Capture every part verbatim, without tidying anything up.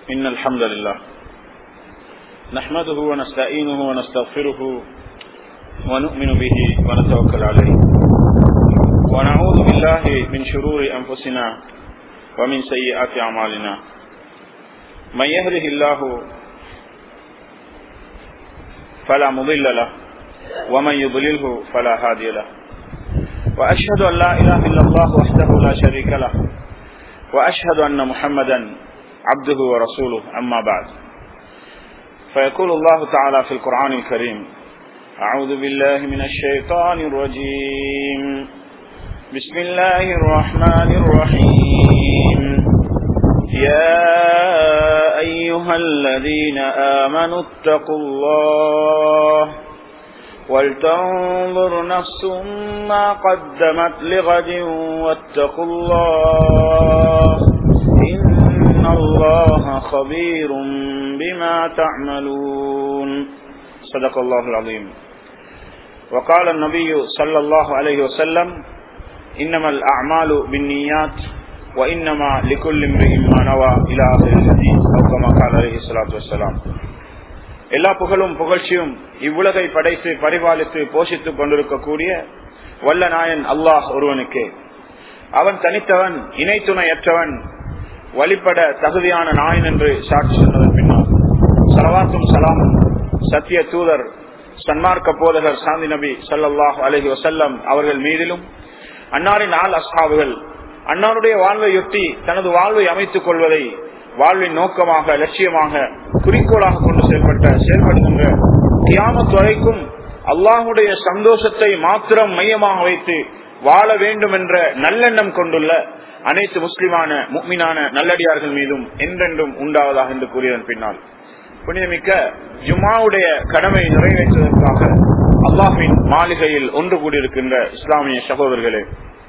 إن الحمد لله نحمده ونستعينه ونستغفره ونؤمن به ونتوكل عليه ونعوذ بالله من شرور أنفسنا ومن سيئات أعمالنا من يهده الله فلا مضل له ومن يضلله فلا هادي له وأشهد أن لا إله إلا الله وحده لا شريك له وأشهد أن محمدا عبده ورسوله أما بعد فيقول الله تعالى في القرآن الكريم أعوذ بالله من الشيطان الرجيم بسم الله الرحمن الرحيم يا أيها الذين آمنوا اتقوا الله ولتنظر نفس ما قدمت لغد واتقوا الله إن الله خبير بما تعملون صدق الله العظيم. وقال النبي صلى الله عليه وسلم إنما الأعمال بالنيات وإنما لكل امرئ ما نوى إلى آخر الحديث أو كما قال عليه الصلاة والسلام. எல்லா புகழும் புகழ்ச்சியும் இவ்வுலகை படைத்து பரிபாலித்து போஷித்துக் கொண்டிருக்கக்கூடிய வல்ல நாயன் அல்லாஹ் ஒருவனுக்கே. அவன் தனித்தவன், இணை துணையற்றவன், வழிபட தகுதியான நாயன் என்று சாட்சி சொன்னதன் பின்னால் ஸலவாத்தும் ஸலாமும் சத்திய தூதர் சன்மார்க்க போதகர் சாந்தி நபி ஸல்லல்லாஹு அலைஹி வஸல்லம் அவர்கள் மீதிலும், அன்னாரின் ஆல் அஸ்ஹாபுகள் அன்னாருடைய வாழ்வையொட்டி தனது வாழ்வை அமைத்துக் கொள்வதை வாழ்வின் நோக்கமாக, லட்சியமாக, குறிக்கோளாக கொண்டு செயல்பட்ட செயல்படுகின்ற கியாமத் வரைக்கும் அல்லாஹுடைய சந்தோஷத்தை மாத்திரம் மையமாக வைத்து வாழ வேண்டும் என்ற நல்லெண்ணம் கொண்டுள்ள அனைத்து முஸ்லிமான முஃமினான நல்லடியார்கள் மீதும் என்றென்றும் உண்டாவதாக என்று கூறியதன் பின்னால் புனிதமிக்க ஜும்ஆவுடைய கடமை நிறைவேற்றுவதற்காக அல்லாஹ்வின் மாளிகையில் ஒன்று கூடியிருக்கின்ற இஸ்லாமிய சகோதரர்களே,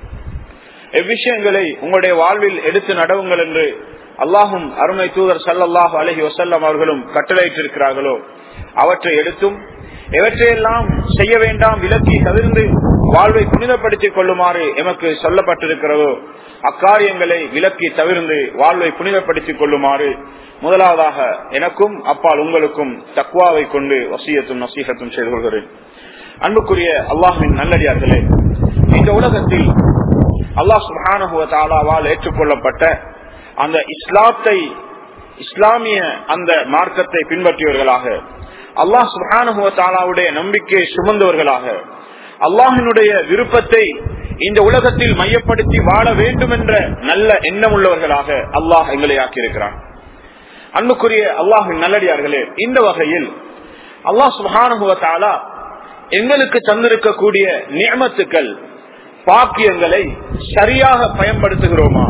எவ்விஷயங்களை உங்களுடைய வாழ்வில் எடுத்து நடவுங்கள் என்று அல்லாஹும் அருமை தூதர் ஸல்லல்லாஹு அலைஹி வஸல்லம் அவர்களும் கட்டளையிட்டிருக்கிறார்களோ அவற்றை எடுத்தும், எவற்றையெல்லாம் செய்ய வேண்டாம் விலக்கி தவிர்த்து வாழ்வை புனிதப்படுத்திக் கொள்ளுமாறு எமக்கு சொல்லப்பட்டிருக்கிறதோ அக்காரியங்களை விலக்கி தவிர்த்து வாழ்வை புனிதப்படுத்திக் கொள்ளுமாறு முதலாவதாக எனக்கும் அப்பால் உங்களுக்கும் தக்வாவை கொண்டு வசியத்தும் நசீஹத்தும் செய்து கொள்கிறேன். அன்புக்குரிய அல்லாஹ்வின் நல்லடியார்களே, இந்த உலகத்தில் அல்லாஹ் சுப்ஹானஹு வ தஆலாவால் ஏற்றுக்கொள்ளப்பட்ட அந்த இஸ்லாத்தை, இஸ்லாமிய அந்த மார்க்கத்தை பின்பற்றியவர்களாக, அல்லாஹ் சுப்ஹானஹு வ தஆலாவுடைய நம்பிக்கையை சுமந்தவர்களாக, அல்லாஹினுடைய விருப்பத்தை இந்த உலகத்தில் மையப்படுத்தி வாழ வேண்டும் என்ற நல்ல எண்ணம் உள்ளவர்களாக அல்லாஹ் எங்களை ஆக்கியிருக்கிறான். அன்புக்குரிய அல்லாஹின் நல்லடியார்களே, இந்த வகையில் அல்லாஹ் சுப்ஹானஹு வ தஆலா எங்களுக்கு தந்திருக்கக்கூடிய நிஅமத்துக்கள், பாக்கியங்களை சரியாக பயன்படுத்துகிறோமா,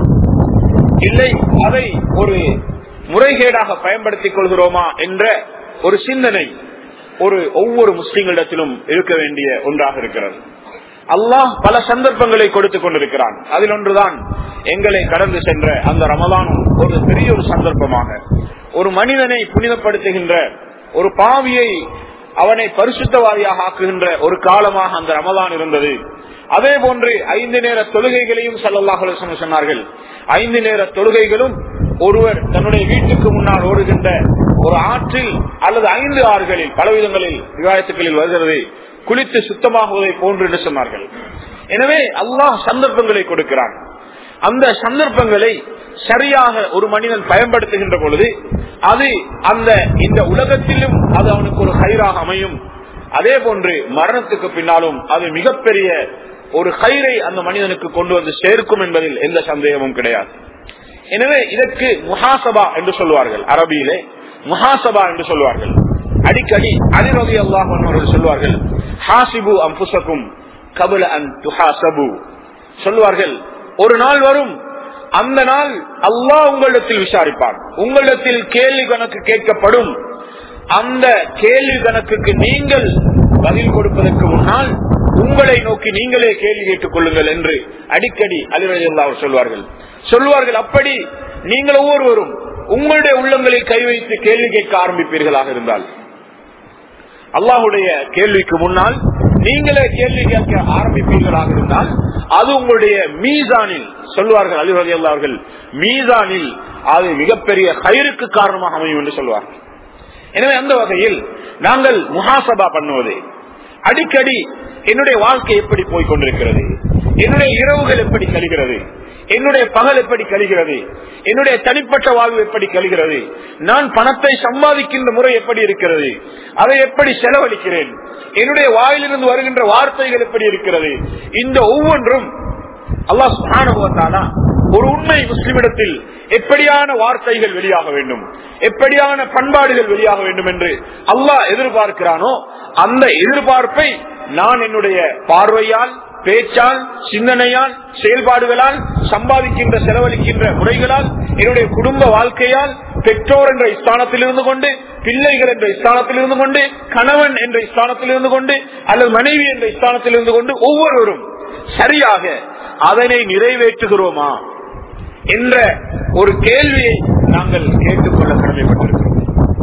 இல்லை அதை ஒரு முறைகேடாக பயன்படுத்திக் கொள்கிறோமா என்ற ஒரு சிந்தனை ஒரு ஒவ்வொரு முஸ்லிம்களிடத்திலும் இருக்க வேண்டிய ஒன்றாக இருக்கிறது. அல்லாஹ் பல சந்தர்ப்பங்களை கொடுத்துக் கொண்டிருக்கிறான். அதில் ஒன்றுதான் எங்களை கடந்து சென்ற அந்த ரமலானும் ஒரு பெரிய ஒரு சந்தர்ப்பமாக, ஒரு மனிதனை புனிதப்படுத்துகின்ற, ஒரு பாவியை அவனை பரிசுத்தவாதியாக ஆக்குகின்ற ஒரு காலமாக அந்த ரமலான் இருந்தது. அதே போன்று ஐந்து நேர தொழுகைகளையும் ஸல்லல்லாஹு அலைஹி வஸல்லம் சொன்னார்கள். ஐந்து நேர தொழுகைகளும் ஒருவர் தன்னுடைய வீட்டுக்கு முன்னால் ஓடுகின்ற ஒரு ஆற்றில் அல்லது ஐந்து ஆறுகளில், பலவிதங்களில் விவாதத்துகளில் வருகிறது, குளித்து சுத்தமாகுவதை போன்று என்று சொன்னார்கள். எனவே அல்லாஹ் சந்தர்ப்பங்களை கொடுக்கிறான். அந்த சந்தர்ப்பங்களை சரியாக ஒரு மனிதன் பயன்படுத்துகின்ற பொழுது அது அந்த இந்த உலகத்திலும் அது அவனுக்கு ஒரு கயிறாக அமையும். அதே போன்று மரணத்துக்கு பின்னாலும் அது மிகப்பெரிய ஒரு கயிறை அந்த மனிதனுக்கு கொண்டு வந்து சேர்க்கும் என்பதில் எந்த சந்தேகமும் கிடையாது. எனவே இதற்கு முஹாசபா என்று சொல்வார்கள், அரபியிலே முஹாசபா என்று சொல்வார்கள். அடிக்கடி அலி ரலியல்லாஹு அன்ஹு அவர்கள் சொல்வார்கள், ஹாசிபு அன்ஃபுஸகும் கப்ல அன் துஹாசபு. சொல்வார்கள், ஒரு நாள் வரும், அந்த நாள் அல்லாஹ் உங்களிடத்தில் விசாரிப்பார், உங்களிடத்தில் கேள்வி கணக்கு கேட்கப்படும். அந்த கேள்வி கணக்குக்கு நீங்கள் பதில் கொடுப்பதற்கு முன்னால் உங்களை நோக்கி நீங்களே கேள்வி கேட்டுக் கொள்ளுங்கள் என்று அடிக்கடி அலி ரலியல்லாஹு சொல்வார்கள். சொல்வார்கள், அப்படி நீங்கள் ஒவ்வொருவரும் உங்களுடைய உள்ளங்களில் கை வைத்து கேள்வி கேட்க ஆரம்பிப்பீர்களாக இருந்தால், அல்லாஹுடைய கேள்விக்கு முன்னால் நீங்களே கேள்வி கேட்க ஆரம்பிப்பீர்களாக இருந்தால் அது உங்களுடைய மீசானில் சொல்லுவார்கள் அலி ரலியல்லாஹு அவர்கள், மீசானில் அது மிகப்பெரிய கயிறுக்கு காரணமாக அமையும் என்று சொல்வார்கள். எனவே அந்த வகையில் நாங்கள் முஹாசபா பண்ணுவது, அடிக்கடி என்னுடைய வாழ்க்கை எப்படி போய் கொண்டிருக்கிறது, என்னுடைய இரவுகள் எப்படி கழிகிறது, என்னுடைய பகல் எப்படி கழிகிறது, என்னுடைய தனிப்பட்ட வாழ்வு எப்படி கழிகிறது, நான் பணத்தை சம்பாதிக்கின்ற முறை எப்படி இருக்கிறது, அதை எப்படி செலவழிக்கிறேன், என்னுடைய வாயிலிருந்து வருகின்ற வார்த்தைகள் எப்படி இருக்கிறது, இந்த ஒவ்வொன்றும் அல்லாஹ் சுப்ஹானஹு வ தஆலா ஒரு உண்மை முஸ்லிமிடத்தில் எப்படியான வார்த்தைகள் வெளியாக வேண்டும், எப்படியான பண்பாடுகள் வெளியாக வேண்டும் என்று அல்லாஹ் எதிர்பார்க்கிறானோ அந்த எதிர்பார்ப்பை நான் என்னுடைய பார்வையால், பேச்சால், சிந்தனையால், செயல்பாடுகளால், சம்பாதிக்கின்ற செலவழிக்கின்ற முறைகளால், என்னுடைய குடும்ப வாழ்க்கையால், பெற்றோர் என்ற ஸ்தானத்தில் இருந்து கொண்டு, பிள்ளைகள் என்ற ஸ்தானத்தில் இருந்து கொண்டு, கணவன் என்ற ஸ்தானத்தில் இருந்து கொண்டு, அல்லது மனைவி என்ற ஸ்தானத்தில் இருந்து கொண்டு ஒவ்வொருவரும் சரியாக அதனை நிறைவேற்றுகிறோமா என்ற ஒரு கேள்வியை நாங்கள் கேட்டுக்கொள்ள கடமைப்பட்டிருக்கிறோம்.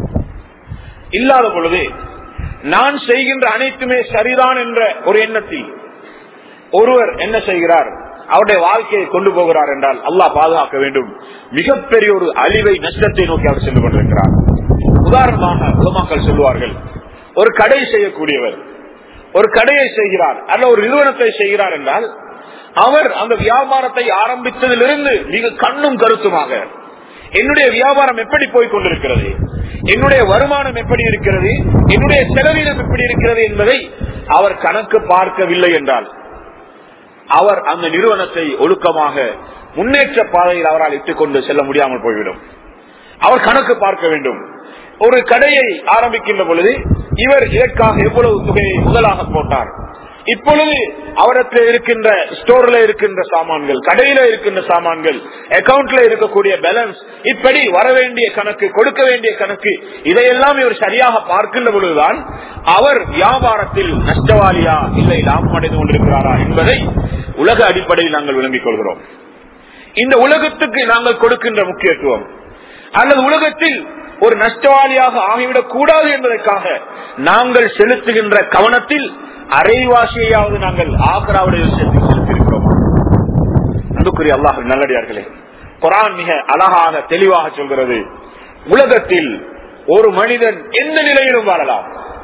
இல்லாத பொழுது நான் செய்கின்ற அனைத்துமே சரிதான் என்ற ஒரு எண்ணத்தில் ஒருவர் என்ன செய்கிறார், அவருடைய வாழ்க்கையை கொண்டு போகிறார் என்றால் அல்லாஹ் பாதுகாக்க வேண்டும், மிகப்பெரிய ஒரு அழிவை, நஷ்டத்தை நோக்கி அவர் சென்று கொண்டிருக்கிறார். உதாரணமாக உலமாக்கள் சொல்லுவார்கள், ஒரு கடை செய்யக்கூடியவர் ஒரு கடையை செய்கிறார் அல்ல ஒரு நிறுவனத்தை செய்கிறார் என்றால் அவர் அந்த வியாபாரத்தை ஆரம்பித்ததிலிருந்து மிக கண்ணும் கருத்துமாக என்னுடைய வியாபாரம் எப்படி போய் கொண்டிருக்கிறது, என்னுடைய வருமானம் எப்படி இருக்கிறது, என்னுடைய செலவீனம் எப்படி இருக்கிறது என்பதை அவர் கணக்கு பார்க்கவில்லை என்றால் அவர் அந்த நிறுவனத்தை ஒழுக்கமாக முன்னேற்ற பாதையில் அவரால் இட்டுக் கொண்டு செல்ல முடியாமல் போய்விடும். அவர் கணக்கு பார்க்க வேண்டும். ஒரு கடையை ஆரம்பிக்கின்ற பொழுது இவர் இதற்காக எவ்வளவு தொகையை முதலாக போட்டார், இப்பொழுது அவரத்தில் இருக்கின்ற ஸ்டோர்ல இருக்கின்ற சாமான்கள், கடையில இருக்கின்ற சாமான்கள், அக்கவுண்ட்ல இருக்கக்கூடிய பேலன்ஸ், இப்படி வர வேண்டிய கணக்கு, கொடுக்க வேண்டிய கணக்கு, இதையெல்லாம் இவர் சரியாக பார்க்கின்ற பொழுதுதான் அவர் வியாபாரத்தில் நஷ்டவாளியா இல்லை லாபம் அடைந்து கொண்டிருக்கிறாரா என்பதை உலக அடிப்படையில் நாங்கள் விளங்கிக் கொள்கிறோம். இந்த உலகத்துக்கு நாங்கள் கொடுக்கின்ற முக்கியத்துவம் அல்லது உலகத்தில் ஒரு நஷ்டவாளியாக ஆகிவிடக் கூடாது என்பதற்காக நாங்கள் செலுத்துகின்ற கவனத்தில் அரைவாசியாவது நாங்கள் ஆக்ராவுடைய விஷயத்தில் செலுத்தியிருக்கிறோம். அன்புக்குரிய அல்லாஹ் நல்லடியார்களே, குர்ஆன் மிக அழகாக தெளிவாக சொல்கிறது, உலகத்தில் ஒரு மனிதன் எந்த நிலையிலும் வாழலாம்,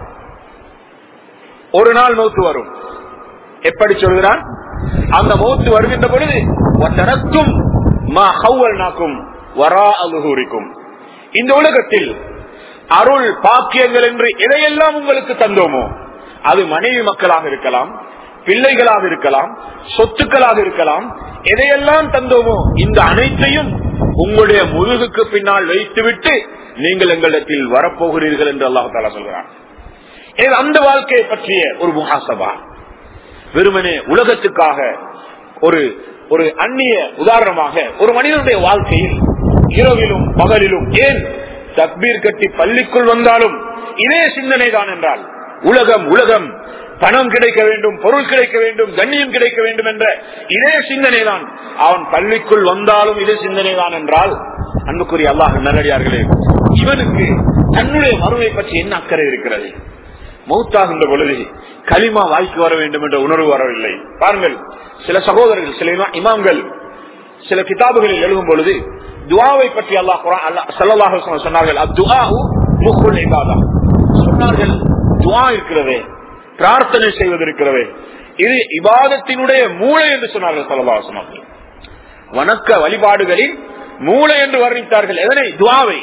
ஒரு நாள் மௌத்து வரும். எப்படி சொல்கிறான், அந்த மௌத்து வருகின்ற பொழுது வதரக்கும் மா ஹவ்வல்னாக்கும் வரா அலுஹூரிக்கும், இந்த உலகத்தில் அருள் பாக்கியங்கள் என்று எதையெல்லாம் உங்களுக்கு தந்தோமோ, அது மனைவி மக்களாக இருக்கலாம், பிள்ளைகளாக இருக்கலாம், சொத்துக்களாக இருக்கலாம், எதையெல்லாம் தந்தோமோ இந்த அனைத்தையும் உங்களுடைய முதுகுக்கு பின்னால் வைத்துவிட்டு நீங்கள் எங்களிடத்தில் வரப்போகிறீர்கள் என்று அல்லாஹ் தஆலா சொல்கிறான். அந்த வாழ்க்கையை பற்றிய ஒரு முஹாசபா, வெறுமனே உலகத்துக்காக ஒரு ஒரு அந்நிய உதாரணமாக ஒரு மனிதனுடைய வாழ்க்கையில் இரவிலும் பகலிலும், ஏன் தக்பீர் கட்டி பள்ளிக்குள் வந்தாலும் இதே சிந்தனை தான் என்றால், உலகம் உலகம் பணம் கிடைக்க வேண்டும், பொருள் கிடைக்க வேண்டும், கண்ணியம் கிடைக்க வேண்டும் என்ற இதே சிந்தனை தான், அவன் பள்ளிக்குள் வந்தாலும் இதே சிந்தனை தான் என்றால், அன்புக்குரிய அல்லாஹ் நல்லடியார்களே, இவனுக்கு தன்னுடைய மறுமை பற்றி என்ன அக்கறை இருக்கிறது? மௌத்தாகின்ற பொழுது கலிமா வாய்க்கு வர வேண்டும் என்ற உணர்வு வரவில்லை. பாருங்கள், சில சகோதரர்கள், சில இமாம்கள் சில கிதாபுகளில் எழுதும் பொழுது துஆவை பற்றி அல்லாஹ் குர்ஆன் ஸல்லல்லாஹு அலைஹி வஸல்லம் சொன்னார்கள், அத்துஆஉ முஹுல் இபாதா, சொன்னார்கள் துஆ இருக்கிறதே, பிரார்த்தனை செய்வது இருக்கிறதே, இது இபாதத்தினுடைய மூளை என்று சொன்னார்கள் ஸல்லல்லாஹு அலைஹி வஸல்லம். வணக்க வழிபாடுகளின் மூளை என்று வர்ணித்தார்கள் எதனை? துஆவை.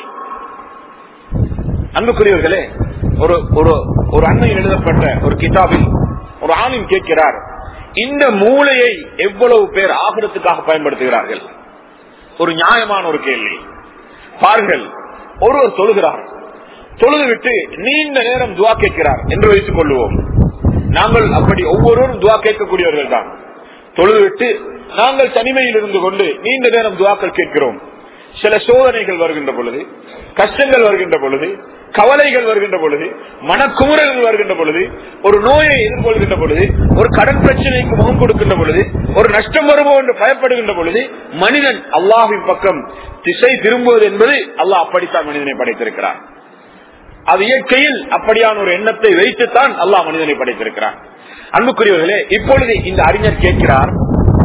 அன்புக்குரியவர்களே, ஒரு ஒரு அண்மையில் எழுதப்பட்ட ஒரு கிதாபில் ஒரு ஆலிம் கேட்கிறார், இந்த மூளையை எவ்வளவு பேர் ஆகிரத்துக்காக பயன்படுத்துகிறார்கள்? ஒரு நியாயமான ஒரு கேள்வி. பாருங்கள், ஒருவர் தொழுகிறார், தொழுது விட்டு நீண்ட நேரம் துவா கேட்கிறார் என்று வைத்துக் கொள்வோம். நாங்கள் அப்படி ஒவ்வொருவரும் துவா கேட்கக்கூடியவர்கள் தான். தொழுது விட்டு நாங்கள் தனிமையில் இருந்து கொண்டு நீண்ட நேரம் துவாக்கள் கேட்கிறோம். சில சோதனைகள் வருகின்ற பொழுது, கஷ்டங்கள் வருகின்ற பொழுது, கவலைகள் வருகின்ற பொழுது, மனக்குமுறல்கள் வருகின்ற பொழுது, ஒரு நோயை எதிர்கொள்கின்ற பொழுது, ஒரு கடன் பிரச்சனைக்கு முகம் கொடுக்கின்ற பொழுது, ஒரு நஷ்டம் வருமோ என்று பயப்படுகின்ற பொழுது, மனிதன் அல்லாஹ்வின் பக்கம் திசை திரும்புவது என்பது அல்லாஹ் அப்படித்தான் மனிதனை படைத்திருக்கிறார். அது இயற்கையில் அப்படியான ஒரு எண்ணத்தை வைத்துத்தான் அல்லாஹ் மனிதனை படைத்திருக்கிறார். அன்புக்குரியவர்களே, இப்பொழுது இந்த அறிஞர் கேட்கிறார்,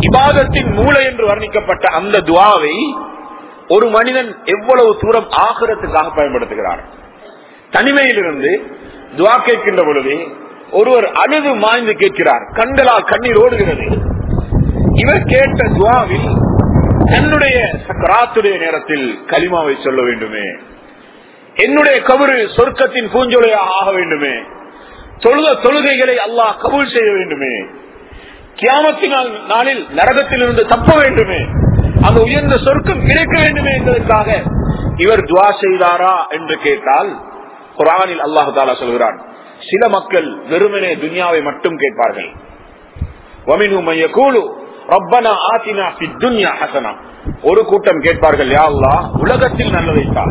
இபாதத்தின் மூளை என்று வர்ணிக்கப்பட்ட அந்த துஆவை ஒரு மனிதன் எவ்வளவு தூரம் ஆகிரத்துக்காக பயன்படுத்துகிறார். தனிமையில் இருந்து துஆ கேட்கின்ற பொழுது ஒருவர் அழுது மாய்ந்து கேட்கிறார், கண்களால் கண்ணீர் ஓடுகிறது. இவர் கேட்ட துஆவில் தன்னுடைய சக்கராத்துடைய நேரத்தில் கலிமாவை சொல்ல வேண்டுமே, என்னுடைய கபரு சொர்க்கத்தின் பூஞ்சோலையாக ஆக வேண்டுமே, தொழுத தொழுகைகளை அல்லாஹ் கபூல் செய்ய வேண்டுமே, கியாமத்தின் நாளில் நரகத்தில் இருந்து தப்ப வேண்டுமே, அந்த உயர்ந்த சொர்க்கம் கிடைக்க வேண்டுமே என்பதற்காக இவர் துஆ செய்தாரா என்று கேட்டால் குர்ஆனில் அல்லாஹ் தஆலா சொல்கிறான், சில மக்கள் வெறுமனே துன்யாவை மட்டும் கேட்பார்கள். வமின்ஹும் மன் யகூலு ரப்பனா ஆதினா ஃபித் துன்யா ஹஸனா, ஒரு கூட்டம் கேட்பார்கள், யா அல்லாஹ் உலகத்தில் நல்லதை தா.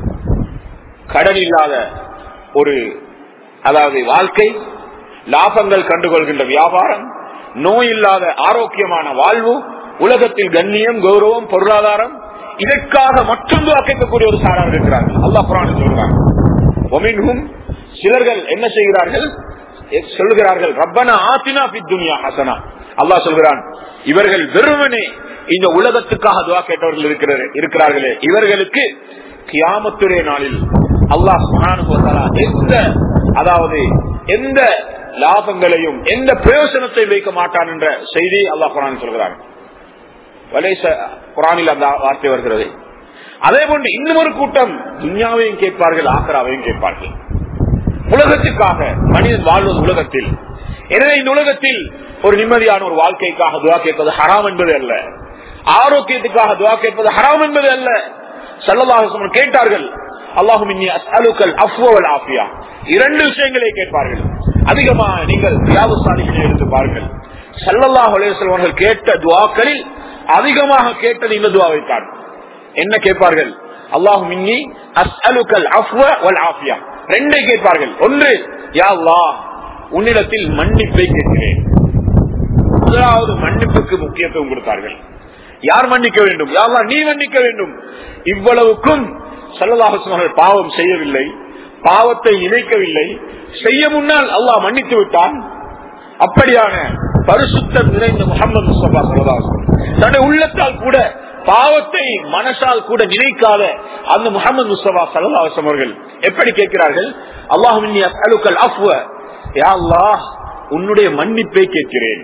கடன் இல்லாத ஒரு அதாவது வாழ்க்கை, லாபங்கள் கண்டுகொள்கின்ற வியாபாரம், நோய் இல்லாத ஆரோக்கியமான வாழ்வு, உலகத்தில் கண்ணியம் கௌரவம் பொருளாதாரம், இதற்காக மட்டும் துஆ கேட்கக்கூடிய ஒரு சாரார் இருக்கிறார்கள். அல்லாஹ் குர்ஆனில் சொல்றான், வமின்ஹும் சிலர்கள் என்ன செய்கிறார்கள், சொல்கிறார்கள் ரப்பனா ஆதினா ஃபித் துன்யா ஹஸனா. அல்லாஹ் சொல்கிறான், இவர்கள் வெறுமனே இந்த உலகத்துக்காக துஆ கேட்டவர்கள் இருக்கிறார்களே, இவர்களுக்கு கியாமத்துடைய நாளில் அல்லாஹ் சுப்ஹானஹு வ தஆலா எந்த அதாவது எந்த லாபங்களையும் எந்த பிரயோஜனத்தை வைக்க மாட்டான் என்ற செய்தியை அல்லாஹ் குர்ஆனில் சொல்கிறான். வலைஸ குர்ஆனில் அந்த வார்த்தை வருகிறது. அதே போன்று இன்னும் ஒரு கூட்டம் துன்யாவையும் கேட்பார்கள், ஆகிராவையும் கேட்பார்கள். உலகத்துக்காக மனிதன் வாழ்வது உலகத்தில். எனவே இந்த உலகத்தில் ஒரு நிம்மதியான ஒரு வாழ்க்கைக்காக துஆ கேட்பது ஹராம் என்பது அல்ல, ஆரோக்கியத்துக்காக துஆ கேட்பது ஹராம் என்பது அல்ல. ஸல்லல்லாஹு அலைஹி வஸல்லம் கேட்டார்கள், அல்லாஹும்ம இன்னி அஸ்அலுக்கல் அஃப்வ வல் ஆஃபியா, இரண்டு விஷயங்களை கேட்பார்கள். அதிகமாக நீங்கள் ரியாதுஸ் ஸாலிஹீனை எடுத்து பாருங்கள். ஸல்லல்லாஹு அலைஹி வஸல்லம் அவர்கள் கேட்ட துஆக்களில் அதிகமாக கேட்டது இந்த துஆவை தான். என்ன கேட்பார்கள், அல்லாஹும்ம இன்னி அஸ்அலுக்கல் அஃப்வ வல் ஆஃபியா, ரெண்டை கேட்பார்கள். ஒன்று, யா அல்லாஹ் உன்னிடத்தில் மன்னிப்பை கேட்கிறேன். முதலாவது மன்னிப்புக்கு முக்கியத்துவம் கொடுத்தார்கள். யார் மன்னிக்க வேண்டும், யா அல்லாஹ் நீ மன்னிக்க வேண்டும். இவ்வளவுக்கும் ஸல்லல்லாஹு அலைஹி வஸல்லம் பாவம் செய்யவில்லை, பாவத்தை இணைக்கவில்லை, செய்ய முன்னால் அல்லாஹ் மன்னித்து விட்டான். அப்படியான பரிசுத்தம் நிறைந்த முஹம்மது முஸ்தபா ஸல்லல்லாஹு அலைஹி வஸல்லம் தன்னுடைய உள்ளத்தால் கூட பாவத்தை மனசால் கூட நினைக்காத அந்த முஹம்மது முஸ்தபா ஸல்லல்லாஹு அலைஹி வஸல்லம் அவர்கள் எப்படி கேட்கிறார்கள், அல்லாஹும்ம இன்னி அஸ்அலுக்கல் அஃப்வ, யா அல்லாஹ் உன்னுடைய மன்னிப்பை கேட்கிறேன்.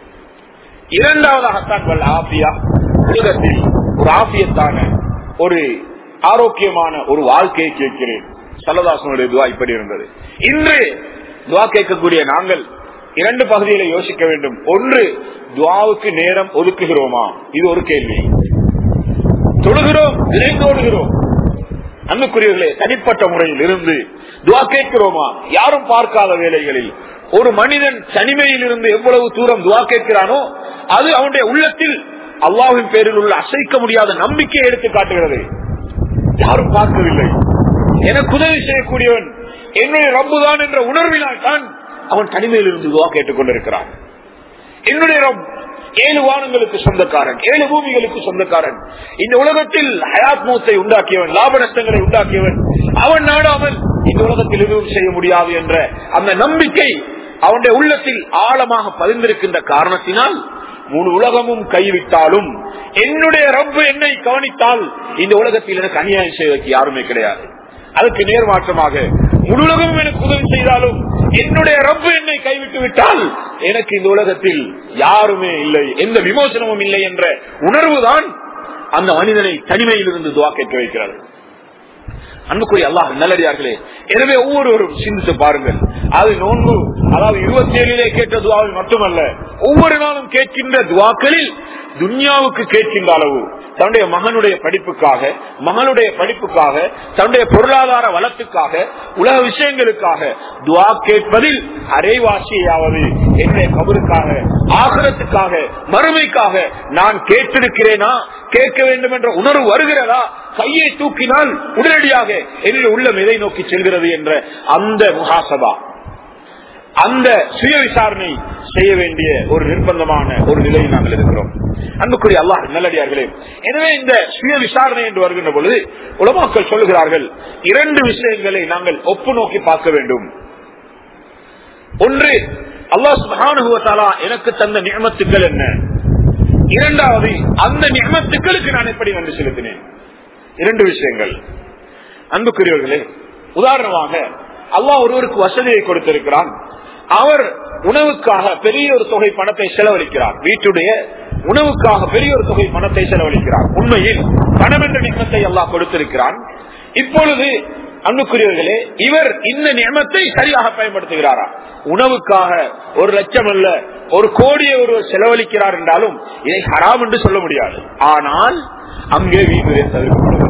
இரண்டாவதாக வல் ஆஃபியா, உலகத்தில் ஒரு ஆஃபியத்தான ஒரு ஆரோக்கியமான ஒரு வாழ்க்கையை கேட்கிறேன். ஸல்லல்லாஹு அலைஹி வஸல்லம் துஆ இப்படி இருந்தது. இன்று துஆ கேட்கக்கூடிய நாங்கள் இரண்டு பகுதிகளை யோசிக்க வேண்டும். ஒன்று, துஆவுக்கு நேரம் ஒதுக்குகிறோமா, இது ஒரு கேள்வி. தொழுகிறோம், விரைந்தோடுகிறோம், அன்புக்குரியவர்களே தனிப்பட்ட முறையில் இருந்து துஆ கேட்கிறோமா, யாரும் பார்க்காத வேளைகளில் ஒரு மனிதன் தனிமையில் இருந்து எவ்வளவு தூரம் துஆ கேட்கிறானோ அது அவனுடைய உள்ளத்தில் அல்லாஹ்வின் பேரில் உள்ள அசைக்க முடியாத நம்பிக்கையை எடுத்து காட்டுகிறது. யாரும் பார்க்கவில்லை, எனக்கு உதவி செய்யக்கூடியவன் என்னுடைய ரப்புதான் என்ற உணர்வினால் தான் அவன் தனிமையில் இருந்து துஆ கேட்டுக் கொண்டிருக்கிறான். என்னுடைய ரப் ஏழு வானங்களுக்கு சொந்தக்காரன், ஏழு பூமிகளுக்கு சொந்தக்காரன், இந்த உலகத்தில் ஹயாத் மௌத்தை உண்டாக்கியவன், லாப நஷ்டங்களை உண்டாக்கியவன், அவன் நாடாமல் இந்த உலகத்தில் எதுவும் செய்ய முடியாது என்ற அந்த நம்பிக்கை அவனுடைய உள்ளத்தில் ஆழமாக பதிந்திருக்கின்ற காரணத்தினால் முழு உலகமும் கைவிட்டாலும் என்னுடைய ரப்பு என்னை கவனித்தால் இந்த உலகத்தில் எனக்கு அநியாயம் செய்வதற்கு யாருமே கிடையாது. அதுக்கு நேர்மாற்றமாக முழு உலகமும் எனக்கு உதவி செய்தாலும் என்னுடைய ரப்பு என்னை கைவிட்டு விட்டால் எனக்கு இந்த உலகத்தில் யாருமே இல்லை, எந்த விமோசனமும் இல்லை என்ற உணர்வுதான் அந்த மனிதனை தனிமையில் இருந்து துஆ கேட்க வைக்கிறது. அன்புக்குரிய அல்லாஹ் நல்லடியார்களே, எனவே ஒவ்வொருவரும் சிந்தித்து பாருங்கள். அது நோன்பு அதாவது இருபத்தி ஏழிலே கேட்ட துஆவில் மட்டுமல்ல, ஒவ்வொரு நாளும் கேட்கின்ற துஆக்களில் துன்யாவுக்கு கேட்கின்ற அளவு, தன்னுடைய மகனுடைய படிப்புக்காக, மகளுடைய படிப்புக்காக, தன்னுடைய பொருளாதார வளத்துக்காக, உலக விஷயங்களுக்காக துஆ கேட்பதில் அரைவாசியாவது என்னுடைய கபருக்காக, ஆகிரத்துக்காக, மறுமைக்காக நான் கேட்டிருக்கிறேனா, கேட்க வேண்டும் என்ற உணர்வு வருகிறதா, கையை தூக்கினால் உடனடியாக என்னுடைய உள்ளம் எதை நோக்கி செல்கிறது என்ற அந்த முஹாசபா, அந்த சுய விசாரணை செய்ய வேண்டிய ஒரு நிர்பந்தமான ஒரு நிலையில் நாங்கள் இருக்கிறோம். அன்புக்குரிய அல்லாஹ் நல்லடியார்களே, எனவே இந்த சுய விசாரணை என்று வருகின்ற பொழுது உலமாக்கள் சொல்லுகிறார்கள், இரண்டு விஷயங்களை நாங்கள் ஒப்பு நோக்கி பார்க்க வேண்டும். ஒன்று, அல்லாஹ் சுப்ஹானஹு வ தஆலா எனக்கு தந்த நிஅமத்துக்கள் என்ன, இரண்டாவது, அந்த நியமத்துக்களுக்கு நான் எப்படி நன்றி செலுத்தினேன். இரண்டு விஷயங்கள். அன்புக்குரியவர்களே, உதாரணமாக அல்லாஹ் ஒருவருக்கு வசதியை கொடுத்திருக்கிறான். அவர் உணவுக்காக பெரிய ஒரு தொகை பணத்தை செலவழிக்கிறார். வீட்டுடைய உணவுக்காக பெரிய ஒரு தொகை பணத்தை செலவழிக்கிறார். உண்மையில் பணம் என்ற நியமத்தை அல்லாஹ் கொடுத்திருக்கிறான். இப்பொழுது அன்புக்குரியவர்களே, இவர் இந்த நியமத்தை சரியாக பயன்படுத்துகிறாரா? உணவுக்காக ஒரு லட்சம் அல்ல, ஒரு கோடியை ஒருவர் செலவழிக்கிறார் என்றாலும் இதை ஹராம் என்று சொல்ல முடியாது. ஆனால் அங்கே வீடு தவிர்க்கப்படுகிறது.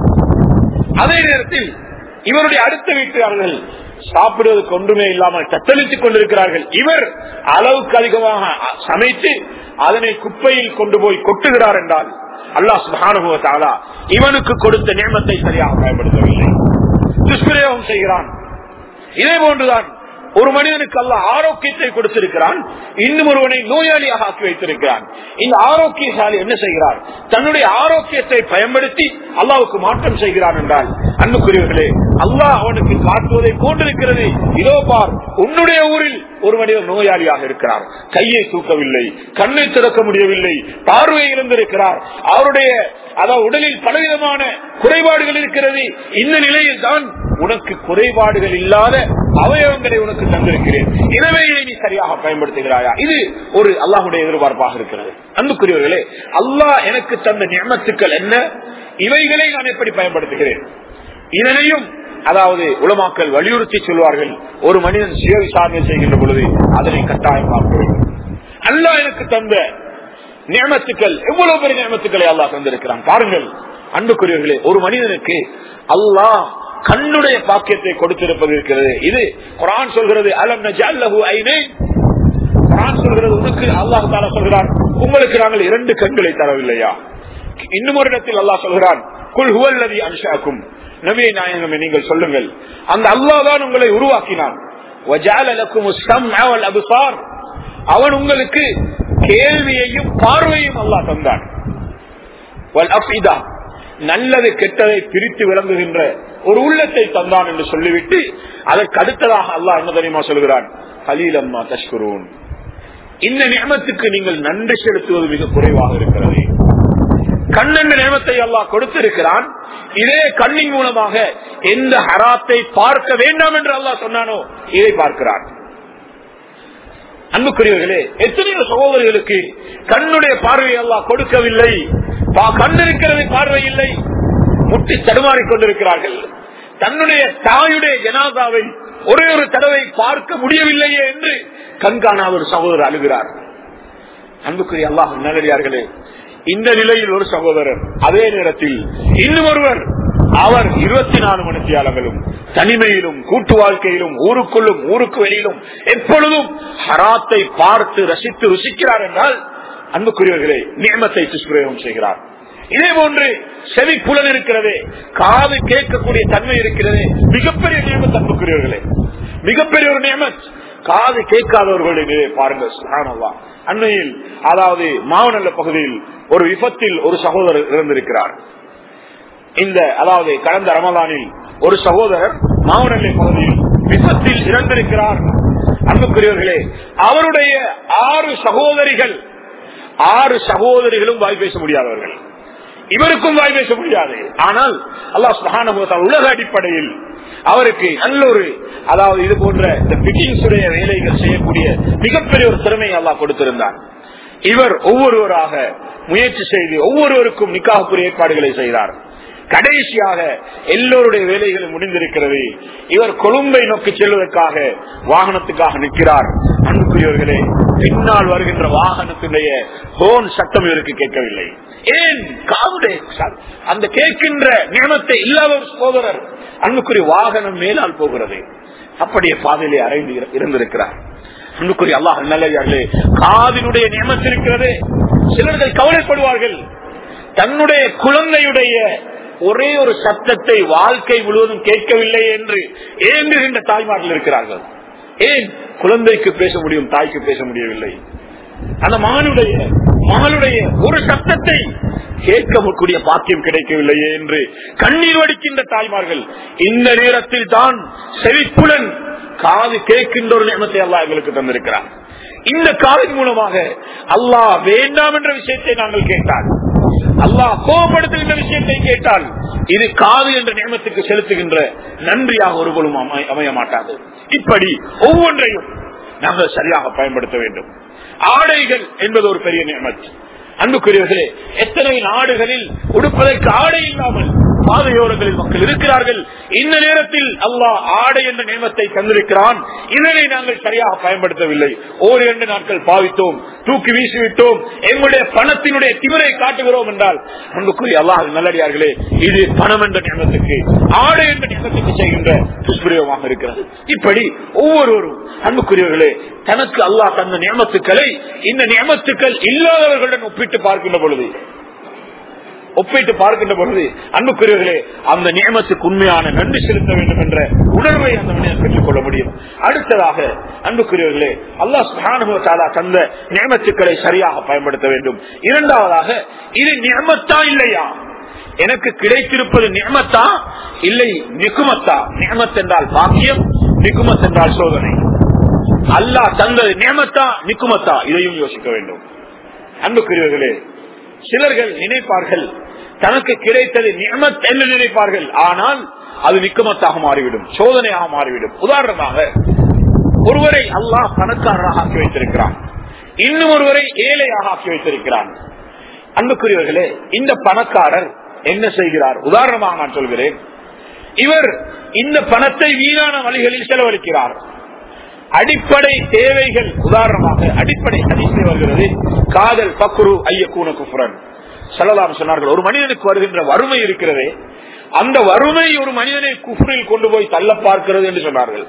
அதே நேரத்தில் இவருடைய அடுத்த வீட்டுக்காரர்கள் சாப்பிடுவதற்கு ஒன்றுமே இல்லாமல் தத்தளித்துக் கொண்டிருக்கிறார்கள். இவர் அளவுக்கு அதிகமாக சமைத்து அதனை குப்பையில் கொண்டு போய் கொட்டுகிறார் என்றால் அல்லாஹ் சுப்ஹானஹு வ தஆலா இவனுக்கு கொடுத்த நியமத்தை சரியாக பயன்படுத்தவில்லை, துஷ்பிரயோகம் செய்கிறான். இதே போன்றுதான் ஒரு மனிதனுக்கு அல்லாஹ் ஆரோக்கியத்தை கொடுத்திருக்கிறான், இன்னும் ஒருவனை நோயாளியாக ஆக்கி வைத்திருக்கிறான். இந்த ஆரோக்கியசாலி என்ன செய்கிறார்? தன்னுடைய ஆரோக்கியத்தை பயன்படுத்தி அல்லாஹ்வுக்கு மாற்றம் செய்கிறான் என்றால் அன்புக்குரியவர்களே, அல்லாஹ் அவனுக்கு காட்டுவதை போன்றிருக்கிறது. இதோ பார், உன்னுடைய ஊரில் ஒரு மனிதர் நோயாளியாக இருக்கிறார், கையை தூக்கவில்லை, கண்ணை திறக்க முடியவில்லை, பார்வையை இழந்திருக்கிறார், அவருடைய அதாவது உடலில் பலவிதமான குறைபாடுகள் இருக்கிறது. இந்த நிலையில் தான் உனக்கு குறைபாடுகள் இல்லாத அவயவங்களை உனக்கு தந்திருக்கிறேன், எனவே நீ சரியாக பயன்படுத்துகிறாயா? இது ஒரு அல்லாஹ்வுடைய எதிர்பார்ப்பாக இருக்கிறது. அன்புக்குரியவர்களே, அல்லாஹ் எனக்கு தந்த நியமத்துக்கள் என்ன, இவைகளை நான் எப்படி பயன்படுத்துகிறேன்? இதனையும் அதாவது உலமாக்கள் வலியுறுத்தி சொல்வார்கள். ஒரு மனிதன் சுய விசாரணை செய்கின்ற பொழுது அதனை கட்டாயம் பார்க்க வேண்டும். அல்லாஹ் எனக்கு தந்த நியமத்துக்கள் எவ்வளவு பெரிய நியமத்துக்களை அல்லாஹ் தந்திருக்கிறான் பாருங்கள். அன்புக்குரியவர்களே, ஒரு மனிதனுக்கு அல்லாஹ் கண்ணுடைய பாக்கியத்தை கொடுத்திருப்பது இருக்கிறது. இது குர்ஆன் சொல்கிறது, அலம் நஜஅல் லஹு ஐனைன். குர்ஆன் சொல்கிறது, உனக்கு அல்லாஹ் தஆலா சொல்கிறான், உங்களுக்கு நாங்கள் இரண்டு கண்களை தரவில்லையா? இன்னும் ஒரு இடத்தில் அல்லாஹ் சொல்கிறான், குல் ஹுவல்லதி அன்ஷஅக்கும். நபியே நாயகமே, நீங்கள் சொல்லுங்கள், அந்த அல்லாஹ் தான் உங்களை உருவாக்கினான். வஜஅல லக்குமுஸ் ஸம்அ வல் அப்சார். அவன் உங்களுக்கு கேள்வியையும் பார்வையும் அல்லாஹ் தந்தான். வல் அஃபிதா, நல்லது கெட்டதை பிரித்து விளங்குகின்ற ஒரு உள்ளத்தை தந்தான் என்று சொல்லிவிட்டு அதற்கு அடுத்ததாக அல்லாஹ் என்ன தெரியுமா சொல்கிறான்? கலீலம்மா தஷ்குரூன். இந்த நியமத்துக்கு நீங்கள் நன்றி செலுத்துவது மிக குறைவாக இருக்கிறது. கண் என்ற நியமத்தை அல்லாஹ் கொடுத்திருக்கிறான். இதே கண்ணின் மூலமாக எந்த ஹராத்தை பார்க்க வேண்டாம் என்று அல்லாஹ் சொன்னானோ இதை பார்க்கிறான். அன்புக்குரியவர்களே, எத்தனையோ சகோதரர்களுக்கு கண்ணுடைய பார்வையை அல்லாஹ் கொடுக்கவில்லை, கண் இருக்கிறது பார்வை இல்லை, முட்டி தடுமாறிக் கொண்டிருக்கிறார்கள். தன்னுடைய தாயுடைய ஜனாதாவை ஒரே ஒரு தடவை பார்க்க முடியவில்லையே என்று கண்காணாத ஒரு சகோதரர் அழுகிறார். அன்புக்குரிய அல்லாஹ் நல்லடியார்களே, இந்த நிலையில் ஒரு சகோதரர், அதே நேரத்தில் இன்னும் ஒருவர், அவர் இருபத்தி நாலு மணித்தியாலங்களும் தனிமையிலும் கூட்டு வாழ்க்கையிலும் ஊருக்குள்ளும் ஊருக்கு வெளியிலும் எப்பொழுதும் ஹராத்தை பார்த்து ரசித்து ருசிக்கிறார் என்றால் அன்புக்குரியவர்களே, நியமத்தை துஷ்பிரயோகம் செய்கிறார். இதே போன்று செவி புலன் இருக்கிறதே, காது கேட்கக்கூடிய தன்மை இருக்கிறதே, மிகப்பெரிய நியமத். அன்புக்குரியவர்களே, மிகப்பெரிய ஒரு நியமத். காது கேட்காதவர்களுடைய பாருங்கள், சுப்ஹானல்லாஹ். அண்மையில் அதாவது மாவனல்ல பகுதியில் ஒரு விபத்தில் ஒரு சகோதரர் இறந்திருக்கிறார். இந்த அதாவது கடந்த ரமலானில் ஒரு சகோதரர் மாவனல்லை பகுதியில் விபத்தில் இறந்திருக்கிறார். அன்புக்குரியவர்களே, அவருடைய ஆறு சகோதரிகள் ஆறு சகோதரிகளும் வாய் பேச முடியாதவர்கள், இவருக்கும் வாய் பேச முடியாது. ஆனால் அல்லாஹ் சுப்ஹானஹு வ தஆலா உலக அடிப்படையில் அவருக்கு நல்ல ஒரு அதாவது இது போன்ற இந்த பிட்டிங்ஸ் உடைய வேலைகள் செய்யக்கூடிய மிகப்பெரிய ஒரு திறமையை அல்லாஹ் கொடுத்திருந்தார். இவர் ஒவ்வொருவராக முயற்சி செய்து ஒவ்வொருவருக்கும் நிக்காஹுக்குரிய ஏற்பாடுகளை செய்தார். கடைசியாக எல்லோருடைய வேலைகளும் முடிந்திருக்கிறது. இவர் கொழும்பை நோக்கி செல்வதற்காக வாகனத்துக்காக நிற்கிறார். அன்புக்குரியவர்களே, பின்னால் வருகின்ற வாகனத்துடைய ஹோன் சத்தம் இவருக்கு கேட்கவில்லை. ஏன்? காவுடைய அந்த கேட்கின்ற நியமத்தை இல்லாத ஒரு சகோதரர் அன்புக்குரிய வாகனம் மேலால் போகிறது. அப்படியே பாதையிலே அறைந்து இருந்திருக்கிறார். அன்புக்குரிய அல்லாஹ் நல்லே, காதினுடைய நியமத்து இருக்கிறது. சிலர்கள் கவலைப்படுவார்கள், தன்னுடைய குழந்தையுடைய ஒரே ஒரு சத்தத்தை வாழ்க்கை முழுவதும் கேட்கவில்லை என்று ஏங்குகின்ற தாய்மார்கள் இருக்கிறார்கள். ஏன்? குழந்தைக்கு பேச முடியும், தாய்க்கு பேச முடியவில்லை. அந்த மகனுடைய மகளுடைய ஒரு சத்தத்தை கேட்கக்கூடிய பாக்கியம் கிடைக்கவில்லையே என்று கண்ணீர் வடிக்கின்ற தாய்மார்கள். இந்த நேரத்தில் தான் செவிப்புலன் காது கேட்கின்ற ஒரு நியமத்தை அல்லாஹ் எங்களுக்கு தந்திருக்கிறார். இந்த காலின் மூலமாக அல்லாஹ் வேண்டாம் என்ற விஷயத்தை நாங்கள் கேட்டால், அல்லாஹ் கோபப்படுத்துகின்ற விஷயத்தை கேட்டால், இது காது என்ற நியமத்துக்கு செலுத்துகின்ற நன்றியாக ஒருபோதும் அமைய மாட்டாது. இப்படி ஒவ்வொன்றையும் நாங்கள் சரியாக பயன்படுத்த வேண்டும். ஆடைகள் என்பது ஒரு பெரிய நியமத். அன்புக்குரியவர்களே, எத்தனை நாடுகளில் உடுப்பதற்கு ஆடை இல்லாமல் பாதையோரங்களில் மக்கள் இருக்கிறார்கள். இந்த நேரத்தில் அல்லாஹ் ஆடை என்ற நியமத்தை தந்திருக்கிறான். இதனை நாங்கள் சரியாக பயன்படுத்தவில்லை. ஓர் இரண்டு நாட்கள் பாவித்தோம், தூக்கி வீசிவிட்டோம், எங்களுடைய பணத்தினுடைய திமிரை காட்டுகிறோம் என்றால், அன்புக்குரிய அல்லாஹ் நல்லடியார்களே, இது பணம் என்ற நியமத்துக்கு, ஆடை என்ற நியமத்துக்கு செய்கின்ற துஷ்பிரயோகமாக இருக்கிறது. இப்படி ஒவ்வொருவரும் அன்புக்குரியவர்களே தனக்கு அல்லாஹ் தந்த நியமத்துக்களை இந்த நியமத்துக்கள் இல்லாதவர்களுடன் ஒப்பிட்டு பார்க்கின்ற பொழுது ஒப்பிட்டு பார்க்கின்ற பொழுது அன்புக்குரியவர்களே அந்த நியமத்துக்கு உண்மையான நன்றி செலுத்த வேண்டும் என்ற உணர்வை அந்த மனிதன் பெற்றுக் கொள்ள முடியும். அடுத்ததாக அன்புக்குரியவர்களே அல்லாஹ் சுப்ஹானஹு வ தஆலா தந்த நியமத்துக்களை சரியாக பயன்படுத்த வேண்டும். இரண்டாவதாக இது நியமத்தா இல்லையா, எனக்கு கிடைத்திருப்பது நியமத்தா இல்லை நிகுமத்தா. நியமத் என்றால் பாக்கியம், நிகுமத் என்றால் சோதனை. அல்லாஹ் தந்தது நியமத்தா நிகுமத்தா, இதையும் யோசிக்க வேண்டும். அன்புக்குரியவர்களே, சிலர்கள் நினைப்பார்கள் தனக்கு கிடைத்தது நியமத் என்று நினைப்பார்கள், ஆனால் அது நிக்குமத்தாக மாறிவிடும், சோதனையாக மாறிவிடும். உதாரணமாக ஒருவரை அல்லாஹ் பணக்காரராக ஆக்கி வைத்திருக்கிறான், இன்னும் ஒருவரை ஏழையாக ஆக்கி வைத்திருக்கிறான். அன்புக்குரியவர்களே, இந்த பணக்காரர் என்ன செய்கிறார்? உதாரணமாக நான் சொல்கிறேன், இவர் இந்த பணத்தை வீணான வழிகளில் செலவழிக்கிறார். அடிப்படை தேவைகள், உதாரணமாக அடிப்படை ஹதீஸில் வருகிறது, காதல் பக்ரு ஐயக்கூன குஃப்ரன் ஸல்லல்லாஹு சொன்னார்கள், ஒரு மனிதனுக்கு வருகின்ற வறுமை இருக்கிறதே, அந்த வறுமை ஒரு மனிதனை குஃப்ரில் கொண்டு போய் தள்ள பார்க்கிறது என்று சொன்னார்கள்.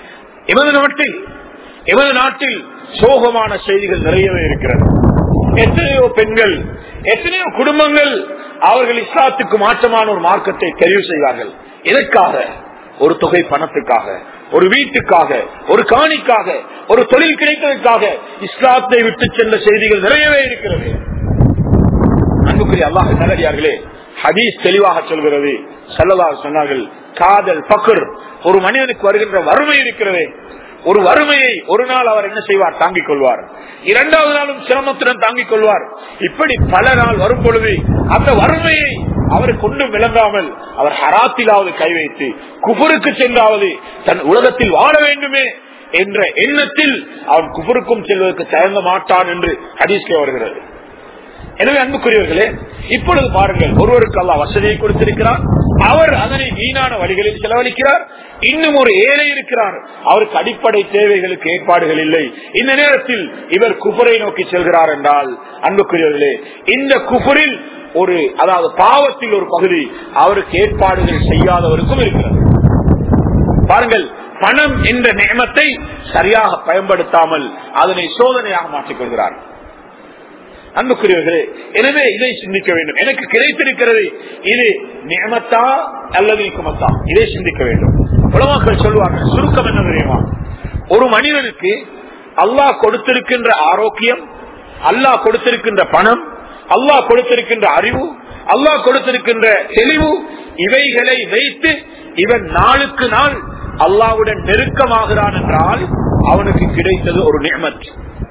எமது நாட்டில் எமது நாட்டில் சோகமான செய்திகள் நிறையவே இருக்கிறது. எத்தனையோ பெண்கள், எத்தனையோ குடும்பங்கள் அவர்கள் இஸ்லாத்துக்கு மாற்றமான ஒரு மார்க்கத்தை தெரிவு செய்வார்கள். எதற்காக? ஒரு தொகை பணத்துக்காக, ஒரு வீட்டுக்காக, ஒரு காணிக்காக, ஒரு தொழில் கிடைத்ததற்காக இஸ்லாத்தை விட்டு சென்ற செய்திகள் நிறையவே இருக்கிறது. அன்புக்குரிய அல்லாஹ் நல்லடியார்களே, ஹதீஸ் தெளிவாக சொல்கிறது, ஸல்லல்லாஹு சொன்னார்கள், காதல் பக்ர், ஒரு மனிதனுக்கு வருகின்ற வறுமை இருக்கிறது, ஒரு வறுமையை ஒரு நாள் அவர் என்ன செய்வார்? தாங்கிக் கொள்வார். இரண்டாவது நாளும் சிரமத்துடன் தாங்கிக் கொள்வார். இப்படி பல நாள் வரும் பொழுது அந்த வறுமையை அவர் கொண்டு விளங்காமல் அவர் ஹராத்திலாவது கை வைத்து குஃபருக்கு சென்றாவது தன் உலகத்தில் வாழ வேண்டுமே என்ற எண்ணத்தில் அவன் குஃபருக்கும் செல்வதற்கு தயங்க மாட்டான் என்று ஹதீஸ்ல வருகிறது. எனவே அன்புக்குரியவர்களே, இப்பொழுது பாருங்கள், ஒருவருக்கு அல்லாஹ் வசதியை கொடுத்திருக்கிறார், அவர் அதனை வீணான வழிகளில் செலவழிக்கிறார். இன்னும் ஒரு ஏழை இருக்கிறார், அவருக்கு அடிப்படை தேவைகளுக்கு ஏற்பாடுகள் இல்லை. இந்த நேரத்தில் இவர் குஃபரை நோக்கி செல்கிறார் என்றால், அன்புக்குரியவர்களே, இந்த குஃபரில் ஒரு, அதாவது பாவத்தில் ஒரு பகுதி அவருக்கு ஏற்பாடுகள் செய்யாதவருக்கும் இருக்கிறது. பாருங்கள், பணம் என்ற நியமத்தை சரியாக பயன்படுத்தாமல் அதனை சோதனையாக மாற்றிக் கொள்கிறார். அன்புக்குரியவர்களே, எனவே இதை சிந்திக்க வேண்டும். எனக்கு கிடைத்திருக்கிறது, இது நியமத்தா அல்லது நிக்குமத்தா, இதை சிந்திக்க வேண்டும். உலமாக்கள் சொல்லுவாங்க, சுருக்கம் என்ன தெரியுமா? ஒரு மனிதனுக்கு அல்லாஹ் கொடுத்திருக்கின்ற ஆரோக்கியம், அல்லாஹ் கொடுத்திருக்கின்ற பணம், அல்லாஹ் கொடுத்திருக்கின்ற அறிவு, அல்லாஹ் கொடுத்திருக்கின்ற தெளிவு, இவைகளை வைத்து இவன் நாளுக்கு நாள் அல்லாஹ்வுடன் நெருக்கமாகிறான் என்றால் அவனுக்கு கிடைத்தது ஒரு நியமத்.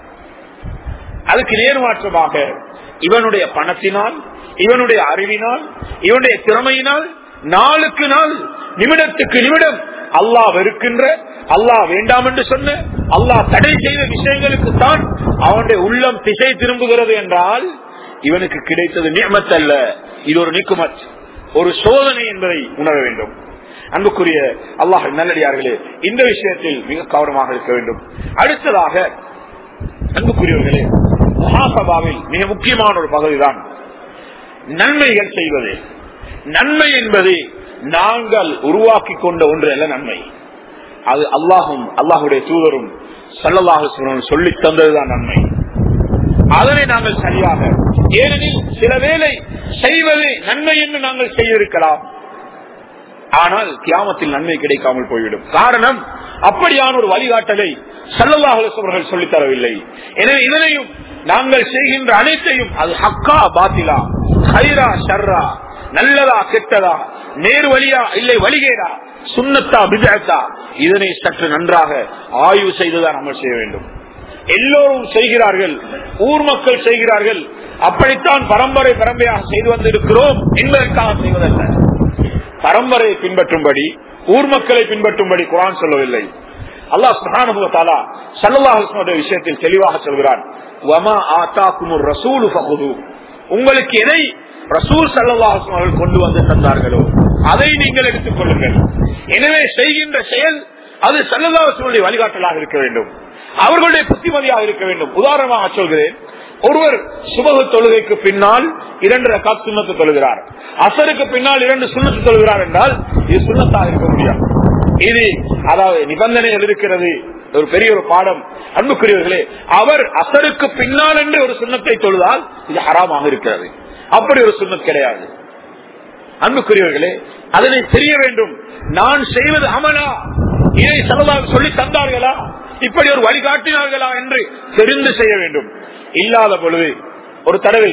அதுக்கு நேர்மாற்றமாக இவனுடைய பணத்தினால், இவனுடைய அறிவினால், இவனுடைய திறமையினால் நாளுக்கு நாள், நிமிடத்துக்கு நிமிடம் அல்லாஹ் வெறுக்கின்ற, அல்லாஹ் வேண்டாம் என்று சொன்ன, அல்லாஹ் தடை செய்த விஷயங்களுக்கு தான் அவனுடைய உள்ளம் திசை திரும்புகிறது என்றால் இவனுக்கு கிடைத்தது நியமத் அல்ல, இது ஒரு நிக்குமத், ஒரு சோதனை என்பதை உணர வேண்டும். அன்புக்குரிய அல்லாஹ் நல்லடியார்களே, இந்த விஷயத்தில் மிக கவனமாக இருக்க வேண்டும். அடுத்ததாக அன்புக்குரியவர்களே, முஹாசபாவில் மிக முக்கியமான ஒரு பகுதிதான் நன்மைகள் செய்வது. நன்மை என்பது நாங்கள் உருவாக்கி கொண்ட ஒன்று அல்ல. நன்மை அது அல்லாஹும் அல்லாஹுடைய தூதரும் ஸல்லல்லாஹு அலைஹி வஸல்லம் சொல்லி தந்ததுதான் நன்மை. அதனை நாங்கள் சரியாக, ஏனெனில் சில வேளை செய்வது நன்மை என்று நாங்கள் செய்திருக்கலாம், ஆனால் கியாமத்தில் நன்மை கிடைக்காமல் போய்விடும். காரணம், அப்படியான ஒரு வழிகாட்டலை ஸல்லல்லாஹு அலைஹி வஸல்லம் அவர்கள் சொல்லித் தரவில்லை. எனவே இதனையும் நாங்கள் செய்கின்ற அனைத்தையும், அது ஹக்கா பாத்திலா, ஹைரா ஷர்ரா, நல்லதா கெட்டதா, நேர் வழியா இல்லை வழிகேடா, சுன்னத்தா பிதஅத்தா, இதனை சற்று நன்றாக ஆய்வு செய்துதான் அமல் செய்ய வேண்டும். எல்லோரும் செய்கிறார்கள், ஊர் மக்கள் செய்கிறார்கள், அப்படித்தான் பரம்பரை பரம்பரையாக செய்து வந்திருக்கிறோம் என்பதற்காக செய்வதல்ல. பரம்பரையை பின்பற்றும்படி, ஊர் மக்களை பின்பற்றும்படி குர்ஆன் சொல்லவில்லை. அல்லாஹ் சுப்ஹானஹு வ தஆலா ஸல்லல்லாஹு அலைஹி வஸல்லம் விஷயத்தில் தெளிவாக சொல்கிறான், வமா ஆதாகுமுர் ரசூலு ஃபகுது, உங்களுக்கு எதை ரசூல் ஸல்லல்லாஹு அலைஹி வஸல்லம் அவர்கள் கொண்டு வந்து தந்தார்களோ அதை நீங்கள் எடுத்துக் கொள்ளுங்கள். எனவே செய்கின்ற செயல் அது ஸல்லல்லாஹு அலைஹி வஸல்லம் வழிகாட்டலாக இருக்க வேண்டும், அவர்களுடைய புத்திமதியாக இருக்க வேண்டும். உதாரணமாக சொல்கிறேன், ஒருவர் சுபஹ் தொழுகைக்கு பின்னால் இரண்டு ரக்காத் சுன்னத்து தொழுகிறார், அசருக்கு பின்னால் இரண்டு சுன்னத்து தொழுகிறார் என்றால் இது சுன்னத்தாக இருக்க முடியாது. இது அதாவது நிபந்தனைகள் இருக்கிறது, ஒரு பெரிய ஒரு பாடம். அன்புக்குரியவர்களே, அவர் அசருக்கு பின்னால் என்று ஒரு சுன்னத்தை தொழுதால் இது ஹராமாக இருக்கிறது, அப்படி ஒரு சுன்னத் கிடையாது. அன்புக்குரியவர்களே, அதனை தெரிய வேண்டும். நான் செய்வது அமலா, இதை ஸல்லல்லாஹு சொல்லி தந்தார்களா, இப்படி ஒரு வழிகாட்டினார்களா என்று தெரிந்து செய்ய வேண்டும். இல்லாத பொழுது ஒரு தடவை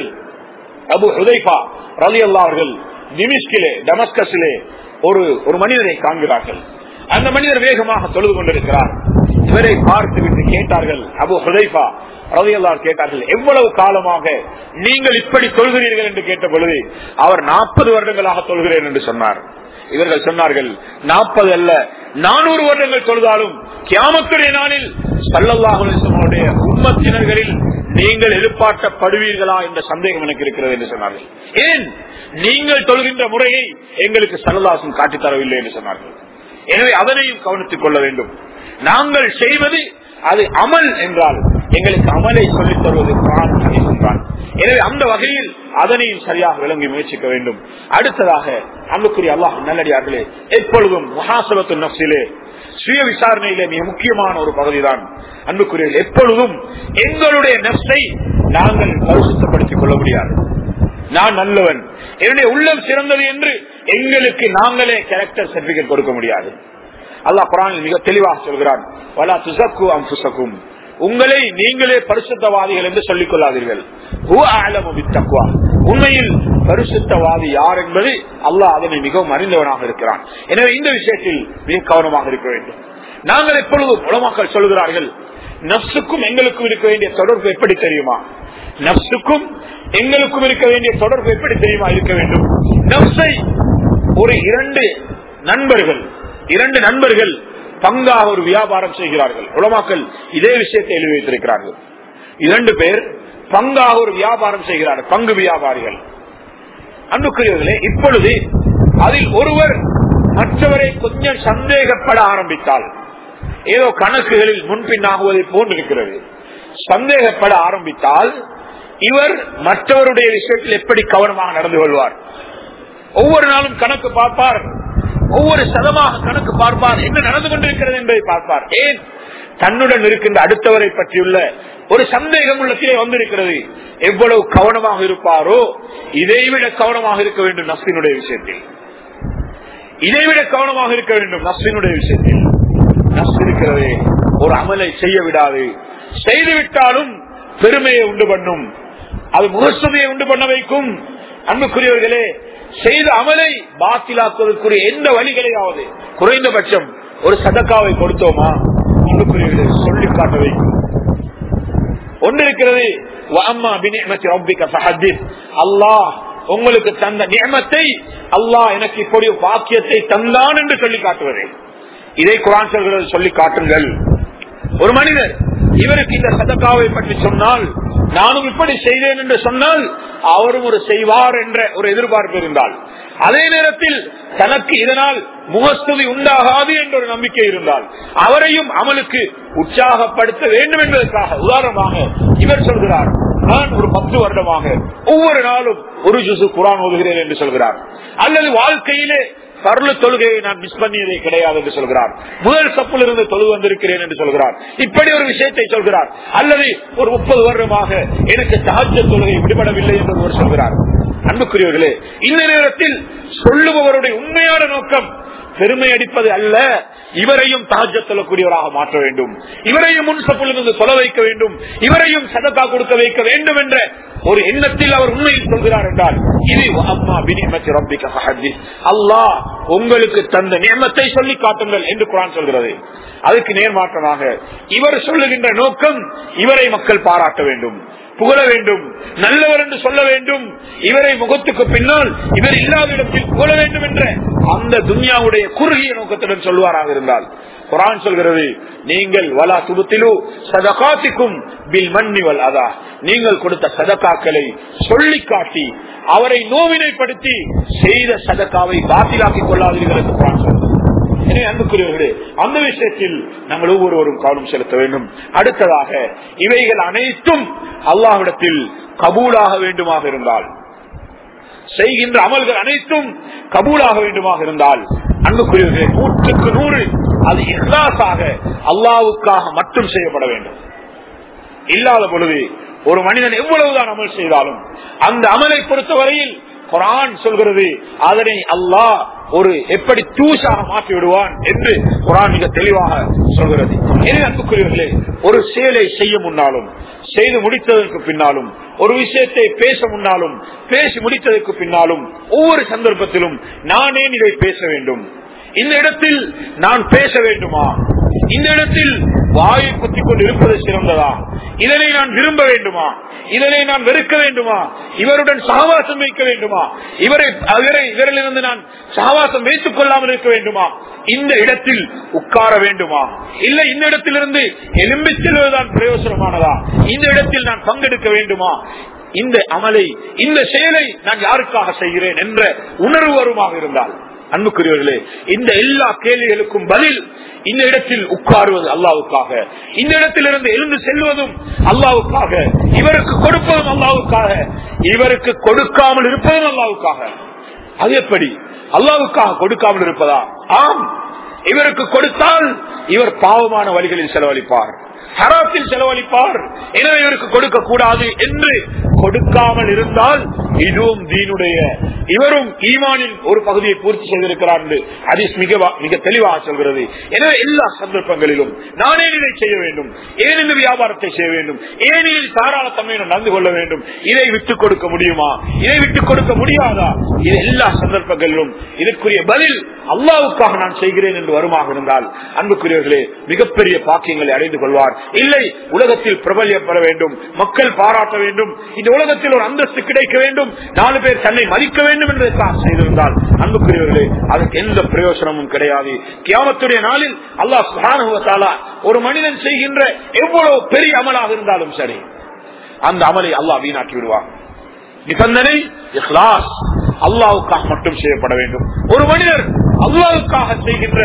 அபு ஹுதைஃபா ரலியல்லாஹு அவர்கள் திமிஷ்கிலே டமஸ்கஸிலே ஒரு ஒரு மனிதரை காண்கிறார்கள். அந்த மனிதர் வேகமாக தொழுது கொண்டிருக்கிறார். இவரை பார்த்து விட்டு கேட்டார்கள், அபு ஹுதைஃபா ரலியல்லாஹு கேட்டார்கள், எவ்வளவு காலமாக நீங்கள் இப்படி தொழுகிறீர்கள் என்று கேட்ட பொழுது அவர் நாற்பது வருடங்களாக தொழுகிறேன் என்று சொன்னார். இவர்கள் சொன்னார்கள், நாற்பது அல்ல நானூறு வருடங்கள் தொழுதாலும் கியாமத்துடைய நாளில் ஸல்லல்லாஹு அலைஹி வஸல்லம் உம்மத்தினர்களில் நீங்கள் எழுப்பாட்டப்படுவீர்களா என்ற சந்தேகம் எனக்கு இருக்கிறது என்று சொன்னார்கள். ஏன் நீங்கள் தொழுகின்ற முறையை எங்களுக்கு ஸல்லல்லாஹு அலைஹி வஸல்லம் காட்டித் தரவில்லை என்று சொன்னார்கள். எனவே அதனையும் கவனித்துக் கொள்ள வேண்டும். நாங்கள் செய்வது அது அமல் என்றால் எங்களுக்கு அமலை சொல்லித் தருவது குர்ஆன் ஹதீஸ் என்றால், எனவே அந்த வகையில் அதனையும் சரியாக விளங்கி முயற்சிக்க வேண்டும். அடுத்ததாக அன்புக்குரிய அல்லாஹ் நல்லடியார்களே, எப்பொழுதும் முஹாசபத்து நஃப்ஸிலே, சுய விசாரணையிலே மிக முக்கியமான ஒரு பகுதிதான் அன்புக்குரிய, எப்பொழுதும் எங்களுடைய நஃப்ஸை நாங்கள் பரிசுத்தப்படுத்திக் கொள்ள முடியாது. நான் நல்லவன், என்னுடைய உள்ளம் சிறந்தது என்று எங்களுக்கு நாங்களே கேரக்டர் சர்டிபிகேட் கொடுக்க முடியாது. அல்லாஹ் குர்ஆனில் மிக தெளிவாக சொல்கிறான், வலா துஸக்கு அன்ஃபுஸக்கும், உங்களை நீங்களே பரிசுத்தவாதிகள் என்று சொல்லிக் கொள்ளாதீர்கள். ஹுவ அஅலமு பித்தக்வா, உண்மையில் பரிசுத்தவாதி யார் என்பது அல்லாஹ் அதனை மிகவும் அறிந்தவனாக இருக்கிறான். எனவே இந்த விஷயத்தில் மிக கவனமாக இருக்க வேண்டும். நாங்கள் எப்பொழுதும் உலமாக்கள் சொல்கிறார்கள், நஃப்ஸுக்கும் எங்களுக்கும் இருக்க வேண்டிய தொடர்பு எப்படி தெரியுமா? நஃப்ஸுக்கும் எங்களுக்கும் இருக்க வேண்டிய தொடர்பு எப்படி தெரியுமா இருக்க வேண்டும்? நஃப்ஸை ஒரு இரண்டு நண்பர்கள் இரண்டு நண்பர்கள் பங்காக ஒரு வியாபாரம் செய்கிறார்கள். உலமாக்கள் இதே விஷயத்தை எழுதி வைத்திருக்கிறார்கள். இரண்டு பேர் பங்காக ஒரு வியாபாரம் செய்கிறார்கள், பங்கு வியாபாரிகள். அன்புக்குரியவர்களே, இப்பொழுது அதில் ஒருவர் மற்றவரை கொஞ்சம் சந்தேகப்பட ஆரம்பித்தால், ஏதோ கணக்குகளில் முன்பின்னாகுவதை போன்றிருக்கிறது, சந்தேகப்பட ஆரம்பித்தால் இவர் மற்றவருடைய விஷயத்தில் எப்படி கவனமாக நடந்து கொள்வார்? ஒவ்வொரு நாளும் கணக்கு பார்ப்பார், ஒவ்வொரு சதமாக கணக்கு பார்ப்பார், என்ன நடந்து கொண்டிருக்கிறது என்பதை பார்ப்பார். ஏன்? தன்னுடன் இருக்கின்ற அடுத்தவரை பற்றியுள்ள ஒரு சந்தேகம் உள்ளத்திலே வந்திருக்கிறது. எவ்வளவு கவனமாக இருப்பாரோ இதைவிட கவனமாக இருக்க வேண்டும் நஃப்ஸினுடைய விஷயத்தில், இதைவிட கவனமாக இருக்க வேண்டும் நஃப்ஸினுடைய விஷயத்தில். நஃப்ஸ் இருக்கிறது, ஒரு அமலை செய்ய விடாது, செய்துவிட்டாலும் பெருமையை உண்டு பண்ணும், அது முகஸ்துமையை உண்டு பண்ண வைக்கும். அன்புக்குரியவர்களே, செய்த அமலை பாத்திலாக்குவதற்குரிய எந்த வழிகளையாவது குறைந்தபட்சம் ஒரு சதக்காவை கொடுத்தோமா அன்புக்குரியவர்களே சொல்லி காட்ட வைக்கும். ஒன்று இருக்கிறது, அல்லாஹ் உங்களுக்கு தந்த நியமத்தை, அல்லாஹ் எனக்கு இப்படி பாக்கியத்தை தந்தான் என்று சொல்லி காட்டுவதே. இதை குர்ஆன் சொல்கிறது, சொல்லி காட்டுங்கள். ஒரு மனிதர் இவருக்கு இந்த சதக்காவை பற்றி சொன்னால், நானும் இப்படி செய்தேன் என்று சொன்னால் அவரும் ஒரு செய்வார் என்ற ஒரு எதிர்பார்ப்பு இருந்தால், அதே நேரத்தில் தனக்கு இதனால் முகஸ்துதி உண்டாகாது என்ற ஒரு நம்பிக்கை இருந்தால், அவரையும் அமலுக்கு உற்சாகப்படுத்த வேண்டும் என்பதற்காக, உதாரணமாக இவர் சொல்கிறார், நான் ஒரு பத்து வருடமாக ஒவ்வொரு நாளும் ஒரு ஜுசு குர்ஆன் ஓதுகிறேன் என்று சொல்கிறார். அல்லது வாழ்க்கையிலே பர்ல தொழுகையை நான் மிஸ் பண்ணியதே கிடையாது என்று சொல்கிறார். முதல் சப்பில் இருந்து தொழு வந்திருக்கிறேன் என்று சொல்கிறார். இப்படி ஒரு விஷயத்தை சொல்கிறார். அல்லது ஒரு முப்பது வருடமாக எனக்கு தஹஜ்ஜத் தொழுகை விடுபடவில்லை என்று ஒருவர் சொல்கிறார். அன்புக்குரியவர்களே, இந்த நேரத்தில் சொல்லுபவருடைய உண்மையான நோக்கம் பெருமை அடிப்பது அல்ல, இவரையும் தஹஜ்ஜத் தொழக்கூடியவராக மாற்ற வேண்டும், இவரையும் முன்சப்பில் இருந்து தொழ வைக்க வேண்டும், இவரையும் சதகா கொடுக்க வைக்க வேண்டும் என்ற ஒரு எண்ணத்தில் அவர் உண்மையில் சொல்கிறார் என்றால் இது அம்மா பினிமத்தி ரப்பிக ஃபஹதீஸ், அல்லாஹ் உங்களுக்கு தந்த நியமத்தை சொல்லி காட்டுங்கள் என்று குர்ஆன் சொல்கிறது. அதுக்கு நேர்மாற்றமாக இவர் சொல்லுகின்ற நோக்கம் இவரை மக்கள் பாராட்ட வேண்டும், புகழ வேண்டும், நல்லவர் என்று சொல்ல வேண்டும், இவரை முகத்துக்கு பின்னால் இவர் இல்லாத இடத்தில் புகழ வேண்டும் என்ற அந்த துன்யாவுடைய குறுகிய நோக்கத்துடன் சொல்வாராக இருந்தால் குர்ஆன் சொல்கிறது, நீங்கள் வலா துபத்திலு சதகாத்திக்கும் பில் மன்னி வல் அதா, நீங்கள் கொடுத்த சதகாக்களை சொல்லி காட்டி அவரை நோவினைப்படுத்தி செய்த சதகாவை பாத்திலாக்கிக் கொள்ளாதீர்கள் என்று குர்ஆன் சொல்கிறது. எனவே அன்புக்குரியவர்களே, அந்த விஷயத்தில் நாங்கள் ஒவ்வொருவரும் கவனம் செலுத்த வேண்டும். அடுத்ததாக இவைகள் அனைத்தும் அல்லாஹ்விடத்தில் கபூலாக வேண்டுமாக இருந்தால், செய்கின்ற அமல்கள் அனைத்தும் கபூலாக வேண்டுமாக இருந்தால் அன்புக்குரியவர்களே, நூற்றுக்கு நூறு அது இஹ்லாஸாக அல்லாஹ்வுக்காக மட்டும் செய்யப்பட வேண்டும். இல்லாத பொழுது ஒரு மனிதன் எவ்வளவுதான் அமல் செய்தாலும் அந்த அமலை பொறுத்தவரையில் குர்ஆன் சொல்கிறது அதனை அல்லாஹ் ஒரு எப்படி தூசாக மாற்றி விடுவான் என்று குர்ஆன் மிக தெளிவாக சொல்கிறது. எனவே அன்புக்குரியவர்களே, ஒரு செயலை செய்ய முன்னாலும் செய்து முடித்ததற்கு பின்னாலும் ஒரு விஷயத்தை பேச முன்னாலும் பேசி முடித்ததற்கு பின்னாலும் ஒவ்வொரு சந்தர்ப்பத்திலும் நான் ஏன் இதை பேச வேண்டும், இந்த இடத்தில் நான் பேச வேண்டுமா, இந்த இடத்தில் வாயை குத்திக் கொண்டு இருப்பது சிறந்ததா, இதனை நான் விரும்ப வேண்டுமா, இதனை நான் வெறுக்க வேண்டுமா, இவருடன் சகவாசம் வைக்க வேண்டுமா, இவரை இவரிலிருந்து நான் சகவாசம் வைத்துக் கொள்ளாமல் இருக்க வேண்டுமா, இந்த இடத்தில் உட்கார வேண்டுமா, இல்லை இந்த இடத்திலிருந்து எலும்பி செல்வதுதான் பிரயோசனமானதா, இந்த இடத்தில் நான் பங்கெடுக்க வேண்டுமா, இந்த அமலை இந்த செயலை நான் யாருக்காக செய்கிறேன் என்ற உணர்வு வருமாக இருந்தால் அன்புக்குரியவர்களே, இந்த எல்லா கேள்விகளுக்கும் பதில் இந்த இடத்தில் உட்காருவது அல்லாஹ்வுக்காக, இந்த இடத்திலிருந்து எழுந்து செல்வதும் அல்லாஹ்வுக்காக, இவருக்கு கொடுப்பதும் அல்லாஹ்வுக்காக, இவருக்கு கொடுக்காமல் இருப்பதும் அல்லாஹ்வுக்காக. அது எப்படி அல்லாஹ்வுக்காக கொடுக்காமல் இருப்பதா? ஆம், இவருக்கு கொடுத்தால் இவர் பாவமான வழிகளில் செலவழிப்பார், ஹராத்தில் செலவழிப்பார், எனவே இவருக்கு கொடுக்க கூடாது என்று கொடுக்காமல் இருந்தால் இதுவும் தீனுடைய இவரும் ஈமானின் ஒரு பகுதியை பூர்த்தி செய்திருக்கிறார் என்று ஹதீஸ் மிக மிக தெளிவாக சொல்கிறது. எனவே எல்லா சந்தர்ப்பங்களிலும் நானே இதை செய்ய வேண்டும், ஏன் இந்த வியாபாரத்தை செய்ய வேண்டும், ஏன் இதில் தாராளத்தன்மையுடன் நடந்து கொள்ள வேண்டும், இதை விட்டுக் கொடுக்க முடியுமா, இதை விட்டுக் கொடுக்க முடியாதா, இது எல்லா சந்தர்ப்பங்களிலும் இதற்குரிய பதில் அல்லாஹ்வுக்காக நான் செய்கிறேன் என்று வருமாக இருந்தால் அன்புக்குரியவர்களே, மிகப்பெரிய பாக்கியங்களை அடைந்து கொள்வார். இல்லை உலகத்தில் பிரபல்யம் பெற வேண்டும், மக்கள் பாராட்ட வேண்டும், இந்த உலகத்தில் ஒரு அந்தஸ்து கிடைக்க வேண்டும், நாலு பேர் தன்னை மதிக்க வேண்டும் என்று செய்திருந்தால் அன்புக்குரியவர்களே அதற்கு எந்த பிரயோசனமும் கிடையாது. கியாமத்துடைய நாளில் அல்லாஹ் சுப்ஹானஹு வ தஆலா ஒரு மனிதன் செய்கின்ற எவ்வளவு பெரிய அமலாக இருந்தாலும் சரி அந்த அமலை அல்லாஹ் வீணாக்கி விடுவார். நிபந்தனை இஹ்லாஸ், அல்லாஹ்வுக்காக மட்டும் செய்யப்பட வேண்டும். ஒரு மனிதர் அல்லாஹ்வுக்காக செய்கின்ற